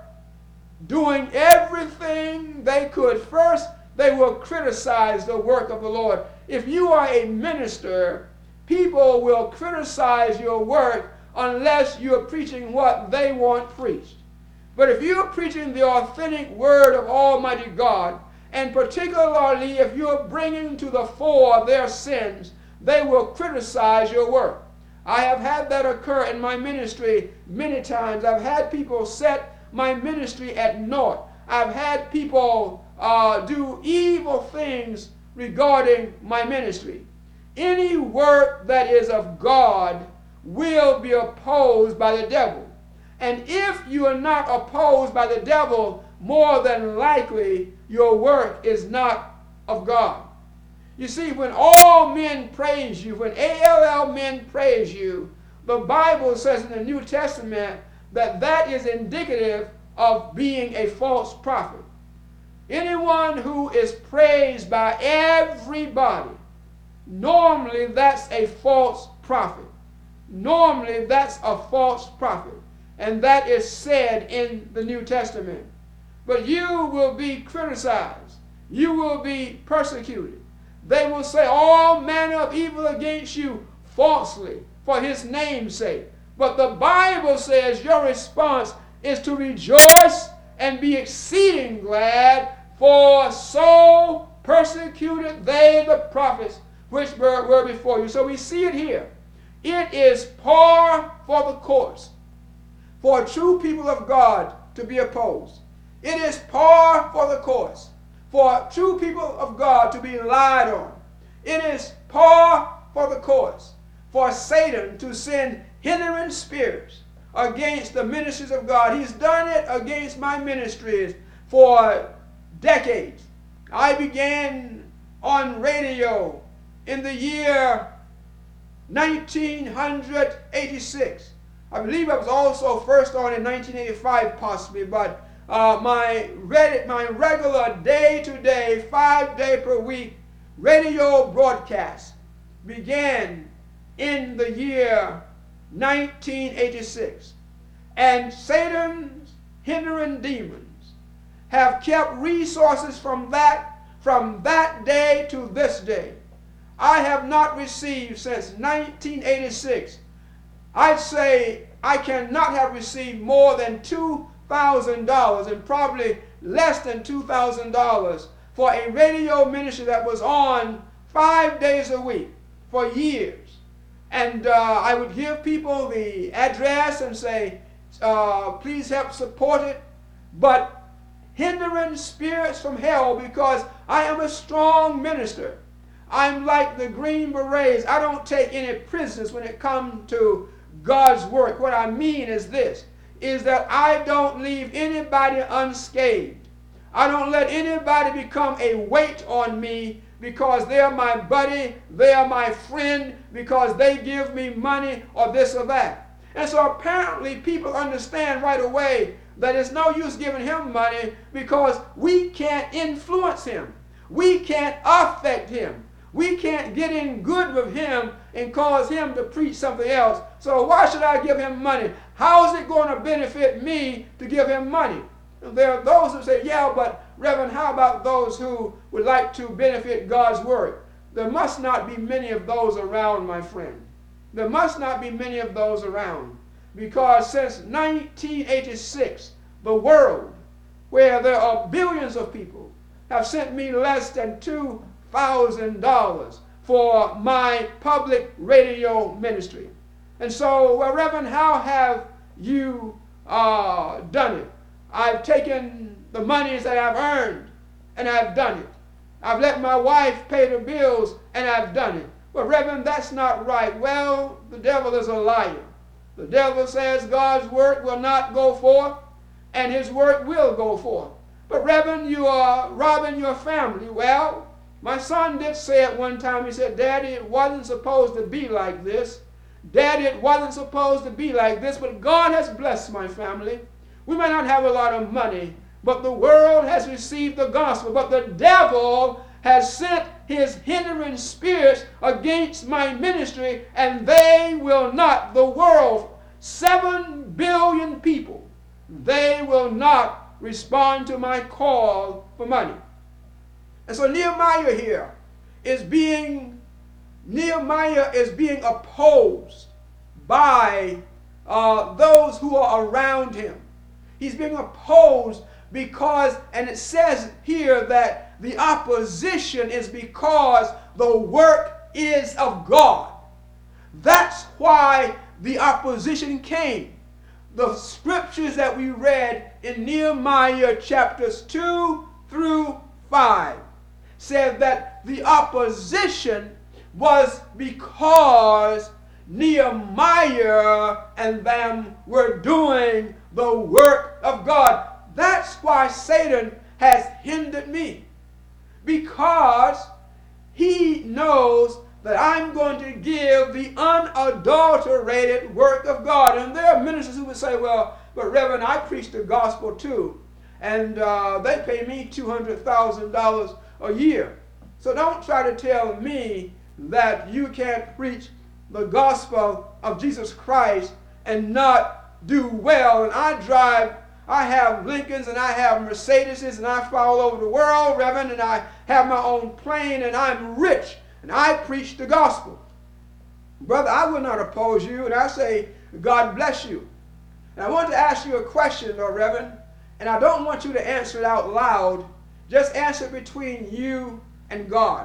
doing everything they could. First, they will criticize the work of the Lord. If you are a minister, people will criticize your work unless you're preaching what they want preached. But if you're preaching the authentic word of Almighty God, and particularly if you're bringing to the fore their sins, they will criticize your work. I have had that occur in my ministry many times. I've had people set my ministry at naught. I've had people do evil things regarding my ministry. Any work that is of God will be opposed by the devil. And if you are not opposed by the devil, more than likely your work is not of God. You see, when all men praise you, when ALL men praise you, the Bible says in the New Testament that that is indicative of being a false prophet. Anyone who is praised by everybody, normally that's a false prophet. Normally that's a false prophet. And that is said in the New Testament. But you will be criticized. You will be persecuted. They will say all manner of evil against you falsely for his name's sake. But the Bible says your response is to rejoice and be exceeding glad, for so persecuted they the prophets which were before you. So we see it here. It is par for the course for true people of God to be opposed. It is par for the course for true people of God to be lied on. It is par for the course for Satan to send hindering spirits against the ministries of God. He's done it against my ministries for decades. I began on radio in the year 1986. I believe I was also first on in 1985 possibly, but my regular day-to-day, 5-day per week radio broadcast began in the year 1986. And Satan's hindering demons have kept resources from that day to this day. I have not received since 1986. I'd say I cannot have received more than $2,000 and probably less than $2,000 for a radio ministry that was on 5 days a week for years. And I would give people the address and say, please help support it. But hindering spirits from hell, because I am a strong minister. I'm like the Green Berets. I don't take any prisoners when it comes to God's work. What I mean is this, is that I don't leave anybody unscathed. I don't let anybody become a weight on me because they are my buddy, they are my friend, because they give me money or this or that. And so apparently people understand right away that it's no use giving him money because we can't influence him. We can't affect him. We can't get in good with him and cause him to preach something else. So why should I give him money? How is it going to benefit me to give him money? There are those who say, yeah, but Reverend, how about those who would like to benefit God's work? There must not be many of those around, my friend. There must not be many of those around. Because since 1986, the world, where there are billions of people, have sent me less than $2,000 for my public radio ministry. And so, well, Reverend, how have you done it? I've taken the monies that I've earned, and I've done it. I've let my wife pay the bills, and I've done it. But Reverend, that's not right. Well, the devil is a liar. The devil says God's work will not go forth, and his work will go forth. But Reverend, you are robbing your family. Well, my son did say at one time, he said, Daddy, it wasn't supposed to be like this. Daddy, it wasn't supposed to be like this, but God has blessed my family. We might not have a lot of money, but the world has received the gospel. But the devil has sent his hindering spirits against my ministry, and they will not, the world, 7 billion people, they will not respond to my call for money. And so Nehemiah here is being opposed by those who are around him. He's being opposed because, and it says here that the opposition is because the work is of God. That's why the opposition came. The scriptures that we read in Nehemiah chapters 2 through 5 said that the opposition was because Nehemiah and them were doing the work of God. That's why Satan has hindered me, because he knows that I'm going to give the unadulterated work of God. And there are ministers who would say, well, but Reverend, I preach the gospel too, and they pay me $200,000 a year. So don't try to tell me that you can't preach the gospel of Jesus Christ and not do well. And I have Lincolns and I have Mercedeses and I fly all over the world, Reverend, and I have my own plane and I'm rich and I preach the gospel. Brother, I will not oppose you, and I say, God bless you. And I want to ask you a question, though, Reverend, and I don't want you to answer it out loud. Just answer it between you and God.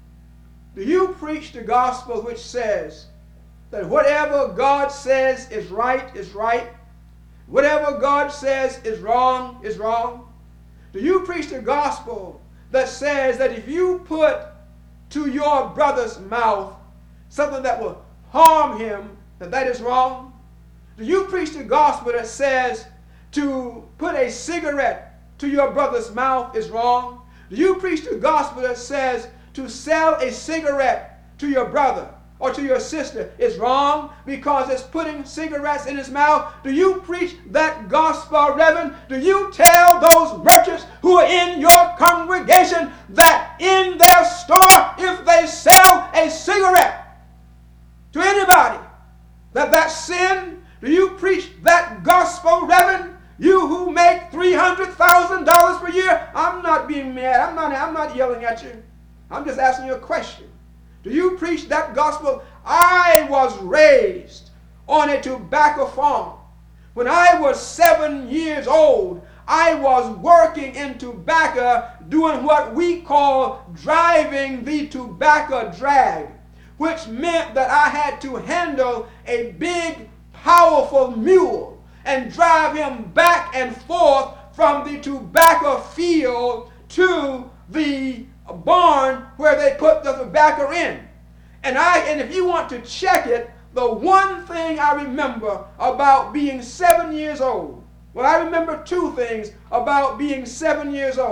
Do you preach the gospel which says that whatever God says is right is right? Whatever God says is wrong is wrong? Do you preach the gospel that says that if you put to your brother's mouth something that will harm him, that is wrong? Do you preach the gospel that says to put a cigarette to your brother's mouth is wrong? Do you preach the gospel that says to sell a cigarette to your brother or to your sister is wrong because it's putting cigarettes in his mouth? Do you preach that gospel, Reverend? Do you tell those merchants who are in your congregation that in their store, if they sell a cigarette to anybody, that's sin? Do you preach that gospel, Reverend? You who make $300,000 per year? I'm not being mad. I'm not yelling at you. I'm just asking you a question. Do you preach that gospel? I was raised on a tobacco farm. When I was 7 years old, I was working in tobacco, doing what we call driving the tobacco drag, which meant that I had to handle a big, powerful mule and drive him back and forth from the tobacco field to the barn where they put the tobacco in. And if you want to check it, the one thing I remember about being 7 years old, well, I remember two things about being 7 years old.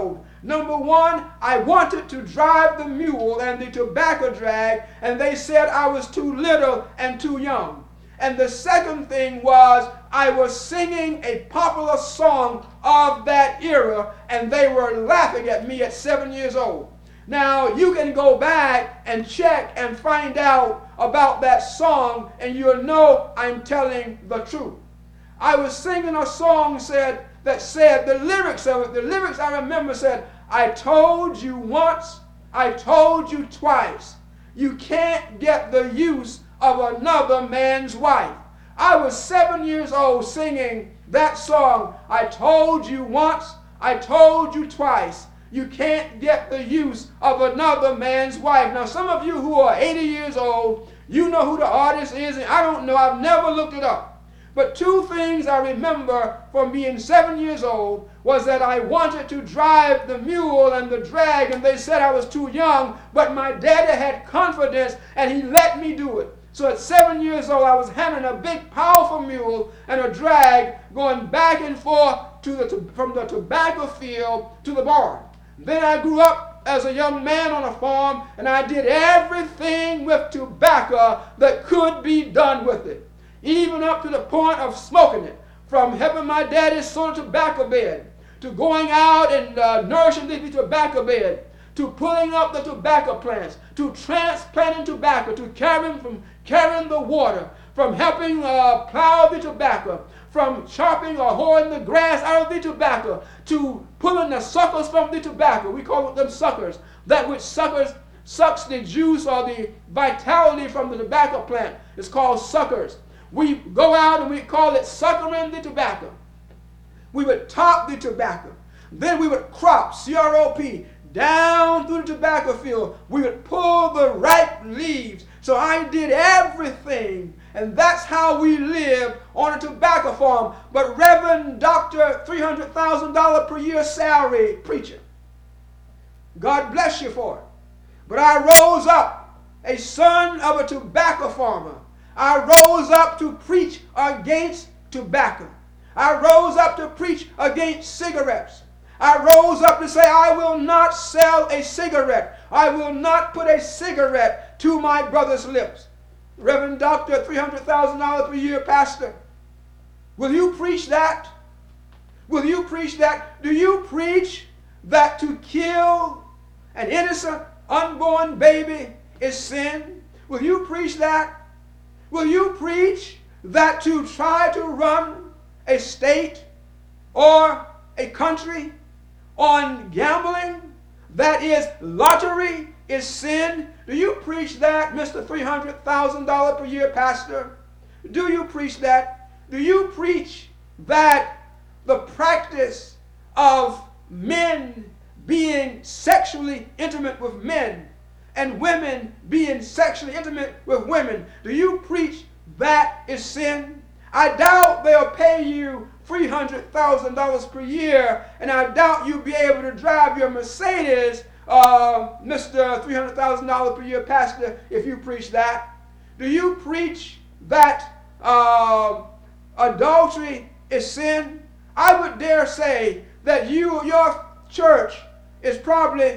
Number one, I wanted to drive the mule and the tobacco drag, and they said I was too little and too young. And the second thing was I was singing a popular song of that era, and they were laughing at me at 7 years old. Now, you can go back and check and find out about that song, and you'll know I'm telling the truth. I was singing a song that said, the lyrics of it, the lyrics I remember said, I told you once, I told you twice, you can't get the use of another man's wife. I was 7 years old singing that song, I told you once, I told you twice, you can't get the use of another man's wife. Now, some of you who are 80 years old, you know who the artist is, and I don't know, I've never looked it up. But two things I remember from being 7 years old was that I wanted to drive the mule and the drag, and they said I was too young, but my daddy had confidence, and he let me do it. So at 7 years old, I was handling a big, powerful mule and a drag going back and forth from the tobacco field to the barn. Then I grew up as a young man on a farm, and I did everything with tobacco that could be done with it, even up to the point of smoking it, from helping my daddy sort of tobacco bed, to going out and nourishing the tobacco bed, to pulling up the tobacco plants, to transplanting tobacco, to carrying the water, from helping plow the tobacco, from chopping or hoeing the grass out of the tobacco, to pulling the suckers from the tobacco. We call them suckers. That which sucks the juice or the vitality from the tobacco plant is called suckers. We go out and we call it suckering the tobacco. We would top the tobacco. Then we would crop, C-R-O-P, down through the tobacco field. We would pull the ripe leaves. So I did everything. And that's how we lived on a tobacco farm. But Reverend Dr. $300,000 per year salary preacher, God bless you for it. But I rose up, a son of a tobacco farmer. I rose up to preach against tobacco. I rose up to preach against cigarettes. I rose up to say, I will not sell a cigarette. I will not put a cigarette to my brother's lips. Reverend Dr. $300,000 per year pastor, will you preach that? Will you preach that? Do you preach that to kill an innocent unborn baby is sin? Will you preach that? Will you preach that to try to run a state or a country on gambling, that is lottery, is sin? Do you preach that, Mr. $300,000 per year pastor? Do you preach that? Do you preach that the practice of men being sexually intimate with men and women being sexually intimate with women, do you preach that is sin? I doubt they'll pay you $300,000 per year, and I doubt you'll be able to drive your Mercedes, Mr. $300,000 per year pastor, if you preach that. Do you preach that adultery is sin? I would dare say that your church is probably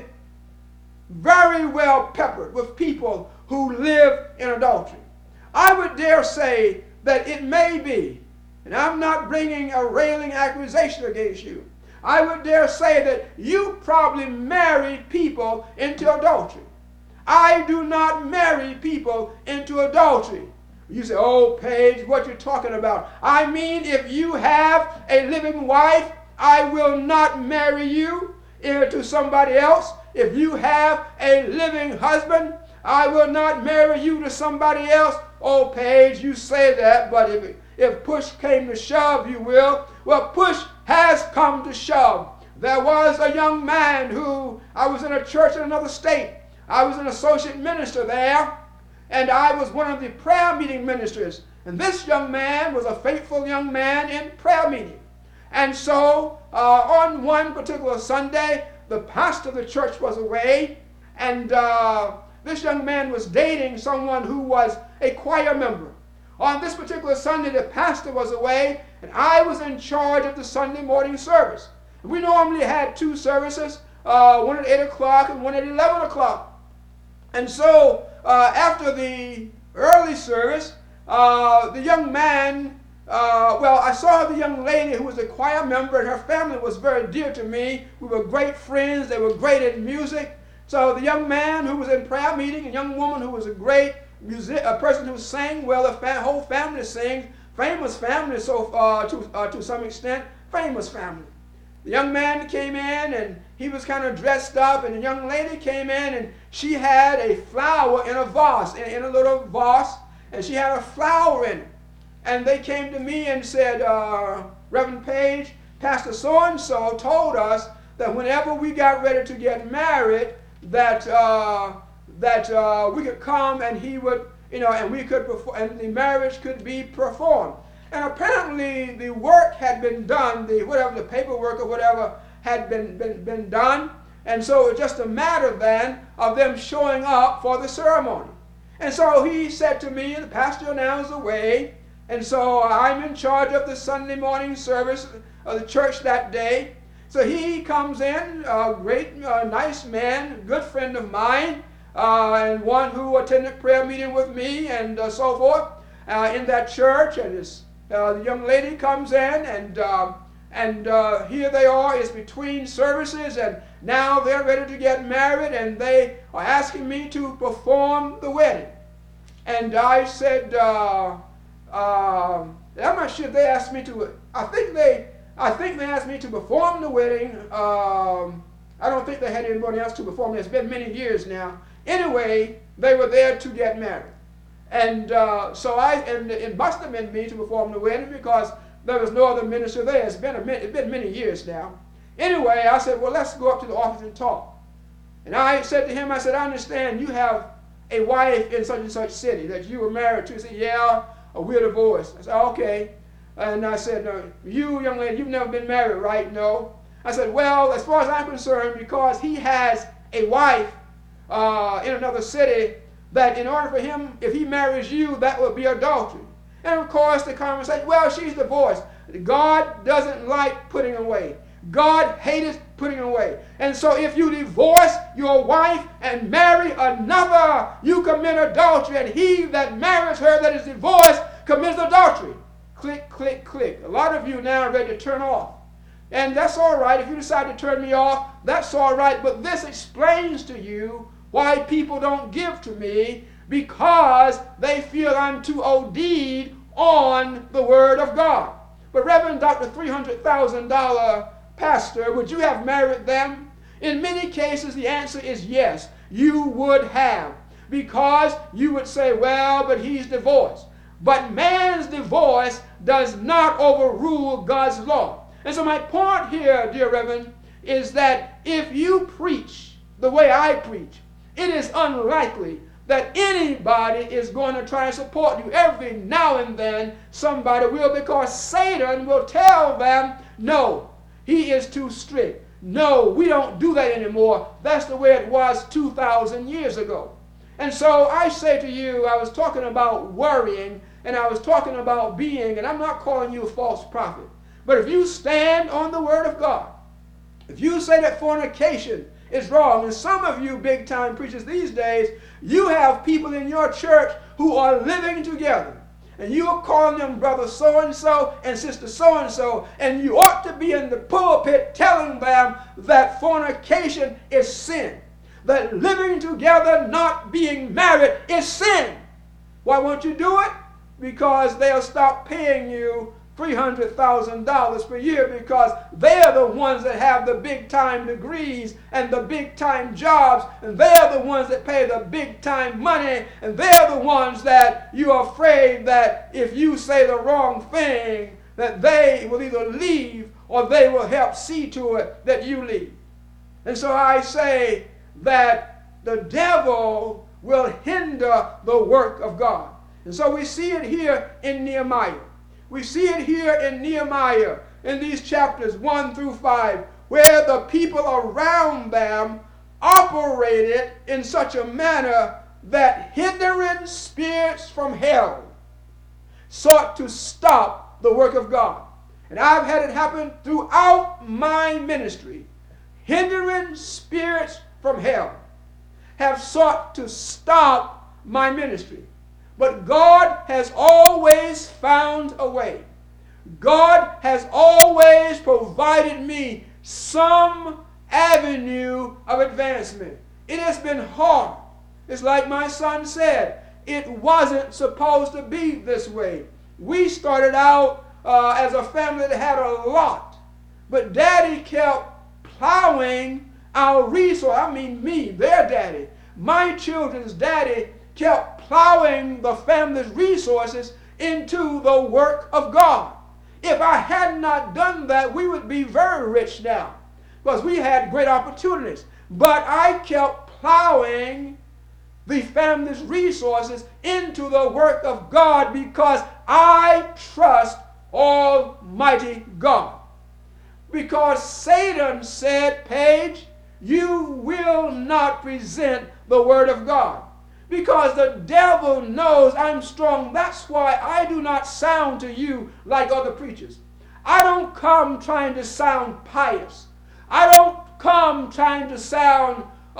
very well peppered with people who live in adultery. I would dare say that it may be, and I'm not bringing a railing accusation against you, I would dare say that you probably married people into adultery. I do not marry people into adultery. You say, oh, Paige, what you talking about? I mean, if you have a living wife, I will not marry you to somebody else. If you have a living husband, I will not marry you to somebody else. Oh, Paige, you say that, but if push came to shove, you will. Well, push has come to shove. There was a young man who, I was in a church in another state. I was an associate minister there, and I was one of the prayer meeting ministers. And this young man was a faithful young man in prayer meeting. And so on one particular Sunday, the pastor of the church was away, and this young man was dating someone who was a choir member. On this particular Sunday, the pastor was away, and I was in charge of the Sunday morning service. We normally had two services. one at 8 o'clock and one at 11 o'clock. And so after the early service, the young man, I saw the young lady who was a choir member, and her family was very dear to me. We were great friends. They were great at music. So the young man who was in prayer meeting, a young woman who was a great a person who sang well, the whole family sings. Famous family, so to some extent, famous family. The young man came in and he was kind of dressed up, and the young lady came in and she had a flower in a vase, in a little vase, and she had a flower in it. And they came to me and said, Reverend Page, Pastor so-and-so told us that whenever we got ready to get married, that we could come and he would, and we could perform, and the marriage could be performed. And apparently the work had been done, the paperwork or whatever had been done, and so it was just a matter then of them showing up for the ceremony. And so he said to me, the pastor now is away, and so I'm in charge of the Sunday morning service of the church that day. So he comes in, a great, nice man, good friend of mine, and one who attended prayer meeting with me and so forth in that church. And the young lady comes in, and here they are. It's between services, and now they're ready to get married, and they are asking me to perform the wedding. And I said, I'm not sure if they asked me to. I think they asked me to perform the wedding. I don't think they had anybody else to perform. It's been many years now. Anyway, they were there to get married. And so it must have been me to perform the wedding because there was no other minister there. It's been many years now. Anyway, I said, well, let's go up to the office and talk. And I said to him, I said, I understand you have a wife in such and such city that you were married to. He said, yeah, we're divorced. I said, okay. And I said, no, you, young lady, you've never been married, right? No. I said, well, as far as I'm concerned, because he has a wife in another city, that in order for him, if he marries you, that would be adultery. And of course, the conversation, well, she's divorced. God doesn't like putting away. God hated putting away. And so if you divorce your wife and marry another, you commit adultery. And he that marries her that is divorced commits adultery. Click, click, click. A lot of you now are ready to turn off. And that's all right. If you decide to turn me off, that's all right. But this explains to you why people don't give to me, because they feel I'm too OD'd on the Word of God. But Reverend Dr. $300,000 pastor, would you have married them? In many cases, the answer is yes, you would have. Because you would say, well, but he's divorced. But man's divorce does not overrule God's law. And so my point here, dear Reverend, is that if you preach the way I preach, it is unlikely that anybody is going to try to support you. Every now and then somebody will, because Satan will tell them, no, he is too strict. No, we don't do that anymore. That's the way it was 2,000 years ago. And so I say to you, I was talking about worrying, and I was talking about being, and I'm not calling you a false prophet. But if you stand on the Word of God, if you say that fornication is wrong, and some of you big-time preachers these days, you have people in your church who are living together, and you are calling them brother so-and-so and sister so-and-so, and you ought to be in the pulpit telling them that fornication is sin, that living together, not being married, is sin. Why won't you do it? Because they'll stop paying you $300,000 per year, because they're the ones that have the big-time degrees and the big-time jobs, and they're the ones that pay the big-time money, and they're the ones that you're afraid that if you say the wrong thing, that they will either leave or they will help see to it that you leave. And so I say that the devil will hinder the work of God. And so we see it here in Nehemiah. We see it here in Nehemiah in these chapters 1 through 5, where the people around them operated in such a manner that hindering spirits from hell sought to stop the work of God. And I've had it happen throughout my ministry. hindering spirits from hell have sought to stop my ministry. But God has always found a way. God has always provided me some avenue of advancement. It has been hard. It's like my son said, it wasn't supposed to be this way. We started out as a family that had a lot, but Daddy kept plowing our resource. I mean me, their daddy. My children's daddy kept plowing the family's resources into the work of God. If I had not done that, we would be very rich now because we had great opportunities. But I kept plowing the family's resources into the work of God because I trust Almighty God. Because Satan said, Paige, you will not present the Word of God. Because the devil knows I'm strong. That's why I do not sound to you like other preachers. I don't come trying to sound pious. I don't come trying to sound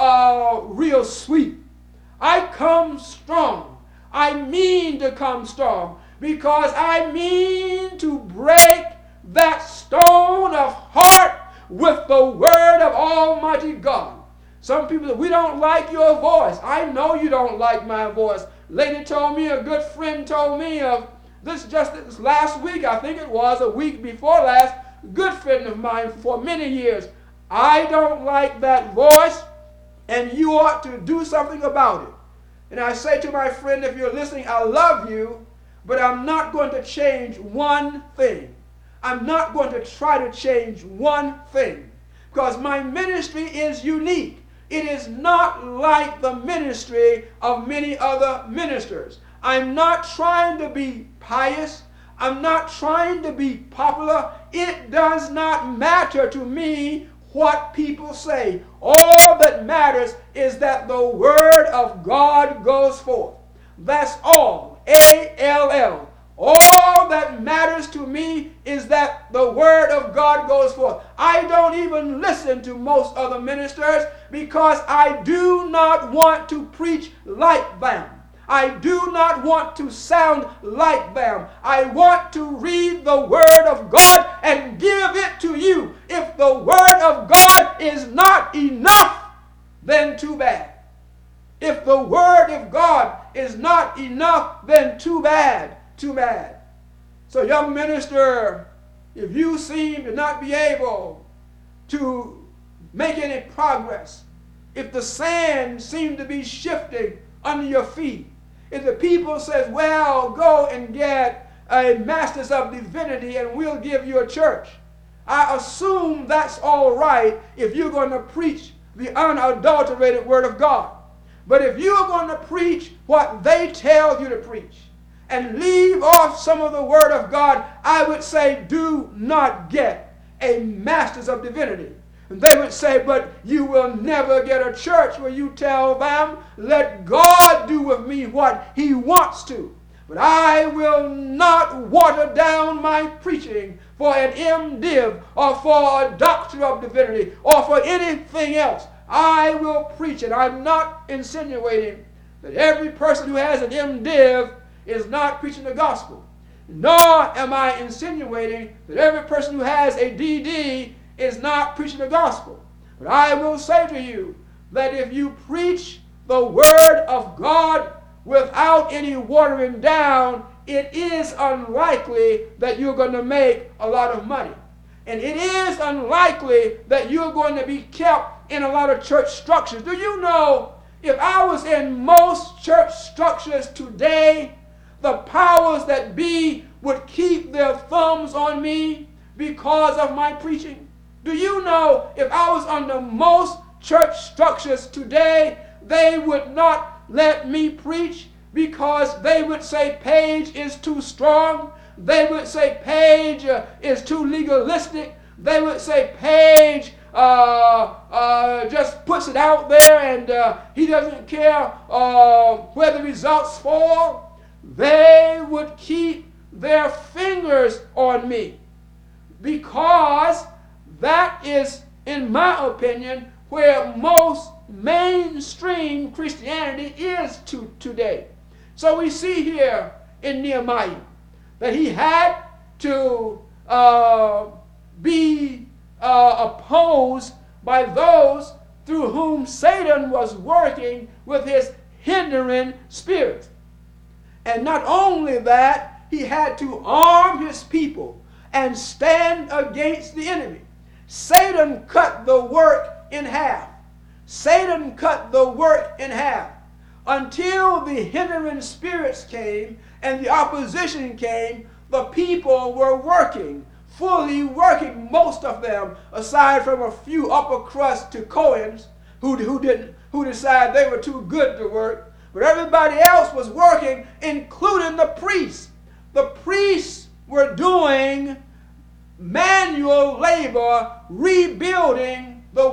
real sweet. I come strong. I mean to come strong because I mean to break that stone of heart with the Word of Almighty God. Some people say, we don't like your voice. I know you don't like my voice. Lady told me, a good friend told me of this just this last week, I think it was, a week before last, good friend of mine for many years. I don't like that voice, and you ought to do something about it. And I say to my friend, if you're listening, I love you, but I'm not going to change one thing. I'm not going to try to change one thing because my ministry is unique. It is not like the ministry of many other ministers. I'm not trying to be pious. I'm not trying to be popular. It does not matter to me what people say. All that matters is that the Word of God goes forth. That's all. A-L-L. All that matters to me is that the Word of God goes forth. I don't even listen to most other ministers because I do not want to preach like them. I do not want to sound like them. I want to read the Word of God and give it to you. If the Word of God is not enough, then too bad. If the Word of God is not enough, then too bad. Too bad. So, young minister, if you seem to not be able to make any progress, if the sand seems to be shifting under your feet, if the people says, well, go and get a master's of divinity and we'll give you a church, I assume that's all right if you're going to preach the unadulterated Word of God. But if you're going to preach what they tell you to preach, and leave off some of the Word of God, I would say, do not get a master's of divinity. And they would say, but you will never get a church where you tell them, let God do with me what He wants to. But I will not water down my preaching for an MDiv or for a doctor of divinity or for anything else. I will preach it. I'm not insinuating that every person who has an MDiv is not preaching the gospel. Nor am I insinuating that every person who has a DD is not preaching the gospel. But I will say to you that if you preach the Word of God without any watering down, it is unlikely that you're going to make a lot of money. And it is unlikely that you're going to be kept in a lot of church structures. Do you know, if I was in most church structures today, the powers that be would keep their thumbs on me because of my preaching? Do you know if I was under most church structures today, they would not let me preach because they would say Paige is too strong. They would say Paige is too legalistic. They would say Paige just puts it out there and he doesn't care where the results fall. They would keep their fingers on me because that is in my opinion, where most mainstream Christianity is today. So we see here in Nehemiah that he had to be opposed by those through whom Satan was working with his hindering spirits. And not only that, he had to arm his people and stand against the enemy. Satan cut the work in half. Satan cut the work in half until the hindering spirits came and the opposition came. The people were working, fully working, most of them, aside from a few upper crust Tekoans who decided they were too good to work. But everybody else was working, including the priests. The priests were doing manual labor, rebuilding the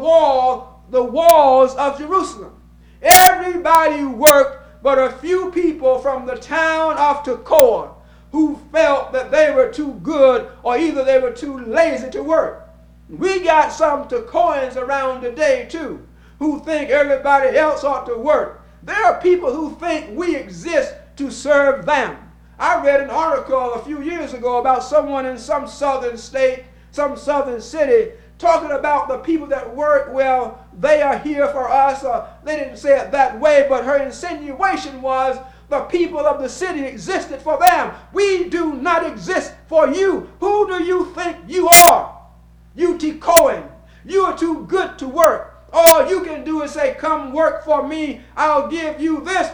walls of Jerusalem. Everybody worked, but a few people from the town of Tekoa who felt that they were too good, or either they were too lazy to work. We got some Tekoans around today too, who think everybody else ought to work. There are people who think we exist to serve them. I read an article a few years ago about someone in some southern state, some southern city, talking about the people that work. Well, they are here for us. They didn't say it that way, but her insinuation was the people of the city existed for them. We do not exist for you. Who do you think you are? You Tekoan. You are too good to work. All you can do is say, come work for me. I'll give you this.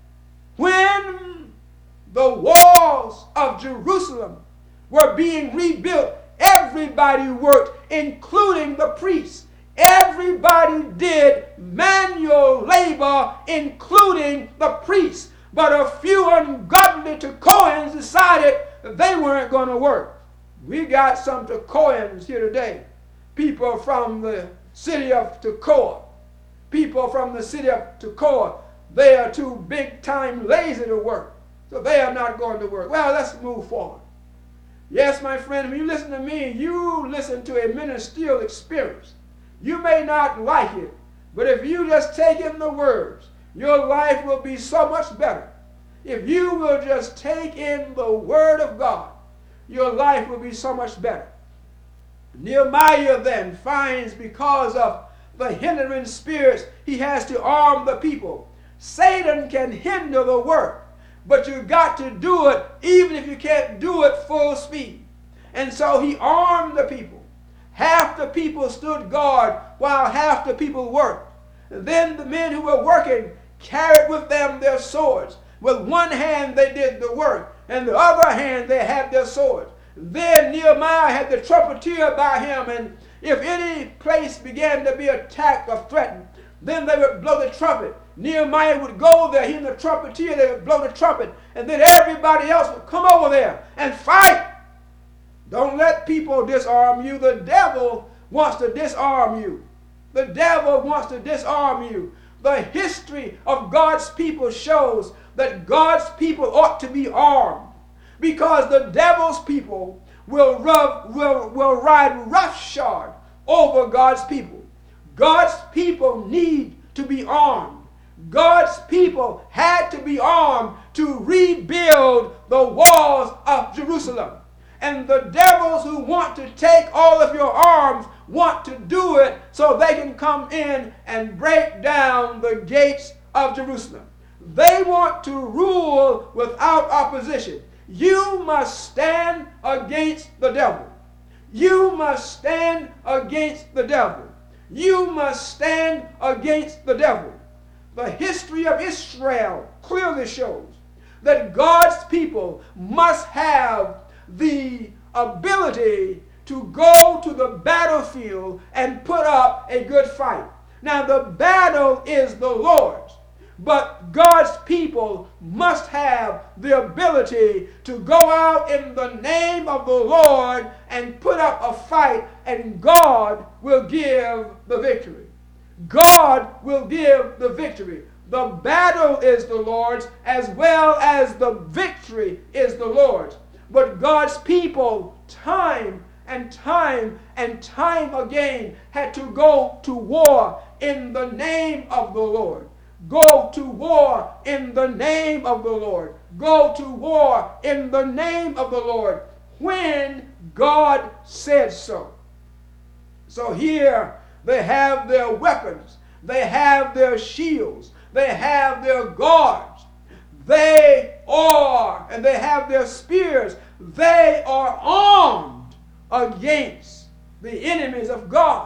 When the walls of Jerusalem were being rebuilt, everybody worked, including the priests. Everybody did manual labor, including the priests. But a few ungodly Tekoans decided that they weren't going to work. We got some Tekoans here today. People from the city of Tekoa. People from the city of Tekoa. They are too big time lazy to work. So they are not going to work. Well, let's move forward. Yes, my friend, when you listen to me, you listen to a ministerial experience. You may not like it, but if you just take in the words, your life will be so much better. If you will just take in the word of God, your life will be so much better. Nehemiah then finds, because of the hindering spirits, he has to arm the people. Satan can hinder the work, but you've got to do it even if you can't do it full speed. And so he armed the people. Half the people stood guard while half the people worked. And then the men who were working carried with them their swords. With one hand they did the work, and the other hand they had their swords. Then Nehemiah had the trumpeter by him, and if any place began to be attacked or threatened, then they would blow the trumpet. Nehemiah would go there, he and the trumpeter, they would blow the trumpet, and then everybody else would come over there and fight. Don't let people disarm you. The devil wants to disarm you. The devil wants to disarm you. The history of God's people shows that God's people ought to be armed, because the devil's people will ride roughshod over God's people. God's people need to be armed. God's people had to be armed to rebuild the walls of Jerusalem. And the devils who want to take all of your arms want to do it so they can come in and break down the gates of Jerusalem. They want to rule without opposition. You must stand against the devil. You must stand against the devil. You must stand against the devil. The history of Israel clearly shows that God's people must have the ability to go to the battlefield and put up a good fight. Now, the battle is the Lord's, but God's people must have the ability to go out in the name of the Lord and put up a fight, and God will give the victory. God will give the victory. The battle is the Lord's as well as the victory is the Lord's. But God's people, time and time again had to go to war in the name of the Lord. Go to war in the name of the Lord. Go to war in the name of the Lord when God said so. So here they have their weapons, they have their shields, they have their guards, they have their spears. They are armed against the enemies of God.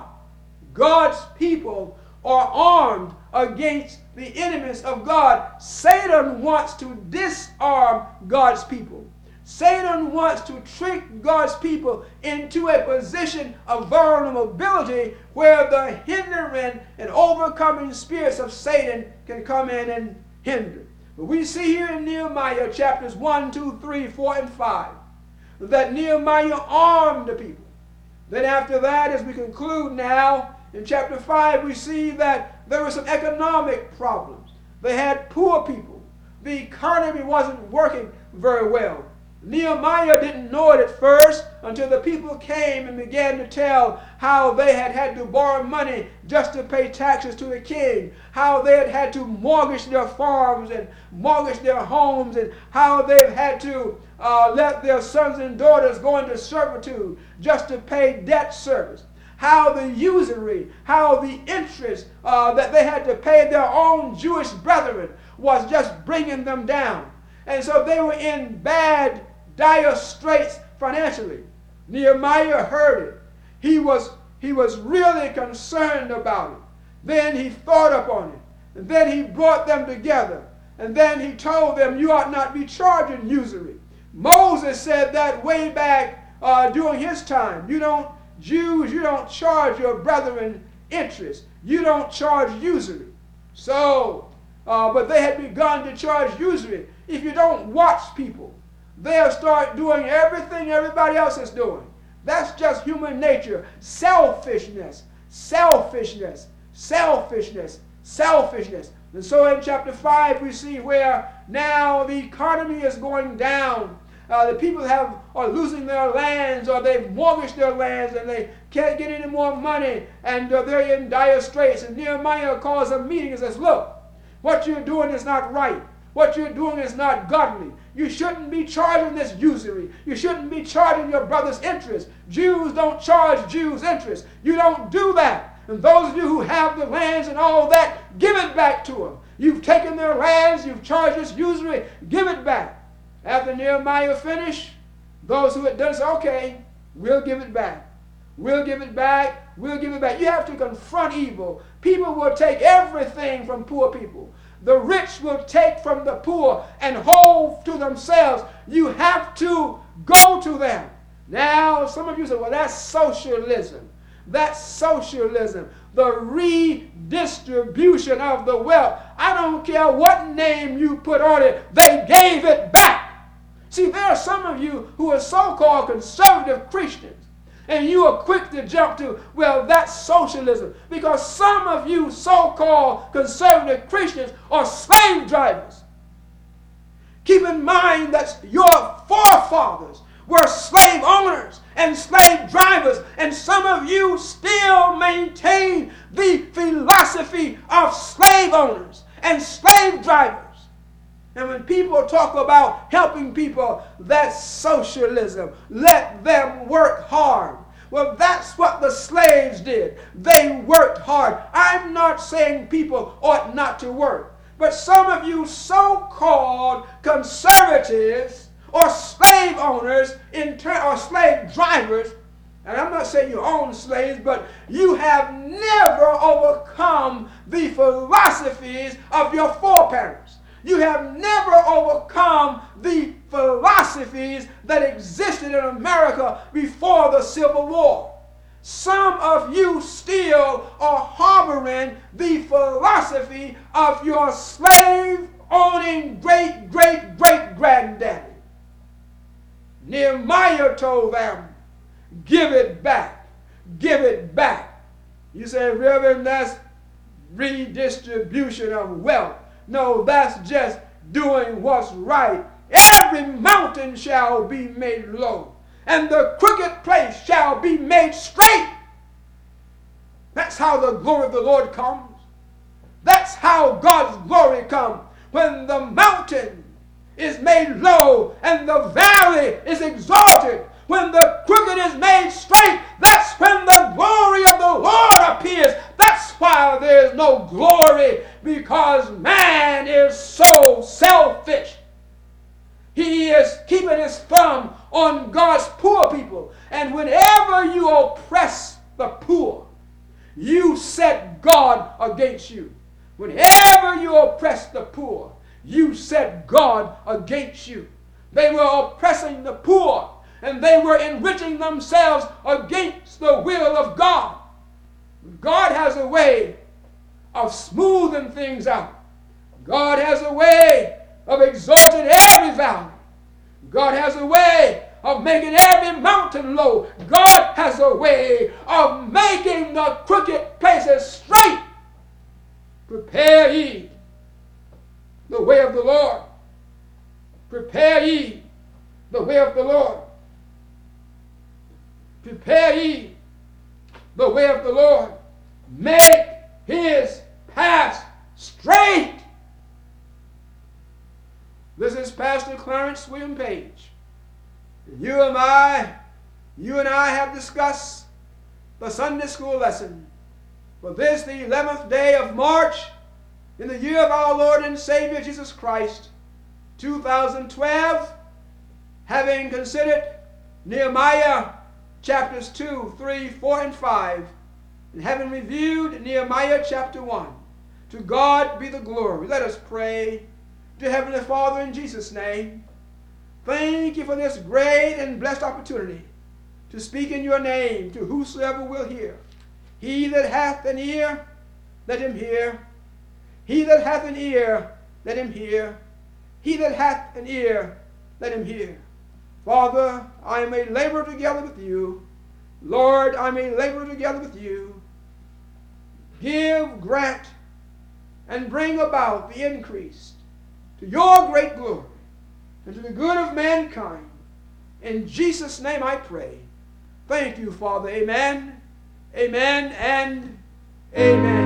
God's people are armed against the enemies of God. Satan wants to disarm God's people. Satan wants to trick God's people into a position of vulnerability where the hindering and overcoming spirits of Satan can come in and hinder. But we see here in Nehemiah chapters 1, 2, 3, 4, and 5 that Nehemiah armed the people. Then after that, as we conclude now, in chapter 5, we see that there were some economic problems. They had poor people. The economy wasn't working very well. Nehemiah didn't know it at first until the people came and began to tell how they had to borrow money just to pay taxes to the king, how they had to mortgage their farms and mortgage their homes, and how they've had to let their sons and daughters go into servitude just to pay debt service. How the usury, how the interest that they had to pay their own Jewish brethren was just bringing them down. And so they were in dire straits financially. Nehemiah heard it. He was really concerned about it. Then he thought upon it. And then he brought them together. And then he told them, you ought not be charging usury. Moses said that way back during his time. Jews, you don't charge your brethren interest. You don't charge usury. So, but they had begun to charge usury. If you don't watch people, they'll start doing everything everybody else is doing. That's just human nature. Selfishness, selfishness, selfishness, selfishness. And so in chapter 5 we see where now the economy is going down. The people are losing their lands, or they've mortgaged their lands and they can't get any more money, and they're in dire straits. And Nehemiah calls a meeting and says, look, what you're doing is not right. What you're doing is not godly. You shouldn't be charging this usury. You shouldn't be charging your brother's interest. Jews don't charge Jews' interest. You don't do that. And those of you who have the lands and all that, give it back to them. You've taken their lands, you've charged this usury, give it back. After Nehemiah finished, those who had done it said, okay, we'll give it back. We'll give it back. We'll give it back. You have to confront evil. People will take everything from poor people. The rich will take from the poor and hold to themselves. You have to go to them. Now, some of you say, well, that's socialism. That's socialism. The redistribution of the wealth. I don't care what name you put on it. They gave it back. See, there are some of you who are so-called conservative Christians, and you are quick to jump to, well, that's socialism. Because some of you so-called conservative Christians are slave drivers. Keep in mind that your forefathers were slave owners and slave drivers, and some of you still maintain the philosophy of slave owners and slave drivers. And when people talk about helping people, that's socialism. Let them work hard. Well, that's what the slaves did. They worked hard. I'm not saying people ought not to work. But some of you so-called conservatives or slave owners or slave drivers, and I'm not saying you own slaves, but you have never overcome the philosophies of your foreparents. You have never overcome the philosophies that existed in America before the Civil War. Some of you still are harboring the philosophy of your slave-owning great-great-great-granddaddy. Nehemiah told them, give it back. Give it back. You say, Reverend, that's redistribution of wealth. No, that's just doing what's right. Every mountain shall be made low, and the crooked place shall be made straight. That's how the glory of the Lord comes. That's how God's glory comes. When the mountain is made low and the valley is exalted, when the crooked is made straight, that's when the glory of the Lord appears. That's why there is no glory, because man is so selfish. He is keeping his thumb on God's poor people. And whenever you oppress the poor, you set God against you. Whenever you oppress the poor, you set God against you. They were oppressing the poor, and they were enriching themselves against the will of God. God has a way of smoothing things out. God has a way of exalting every valley. God has a way of making every mountain low. God has a way of making the crooked places straight. Prepare ye the way of the Lord. Prepare ye the way of the Lord. Prepare ye the way of the Lord. Make his path straight. This is Pastor Clarence William Page. You and I have discussed the Sunday school lesson for this, the 11th day of March, in the year of our Lord and Savior Jesus Christ, 2012, having considered Nehemiah chapters 2, 3, 4, and 5, and having reviewed Nehemiah chapter 1. To God be the glory. Let us pray. Dear Heavenly Father, in Jesus' name, thank you for this great and blessed opportunity to speak in your name to whosoever will hear. He that hath an ear, let him hear. He that hath an ear, let him hear. He that hath an ear, let him hear. Father, I may labor together with you. Lord, I may labor together with you. Give, grant, and bring about the increase to your great glory and to the good of mankind. In Jesus' name I pray. Thank you, Father. Amen, amen, and amen.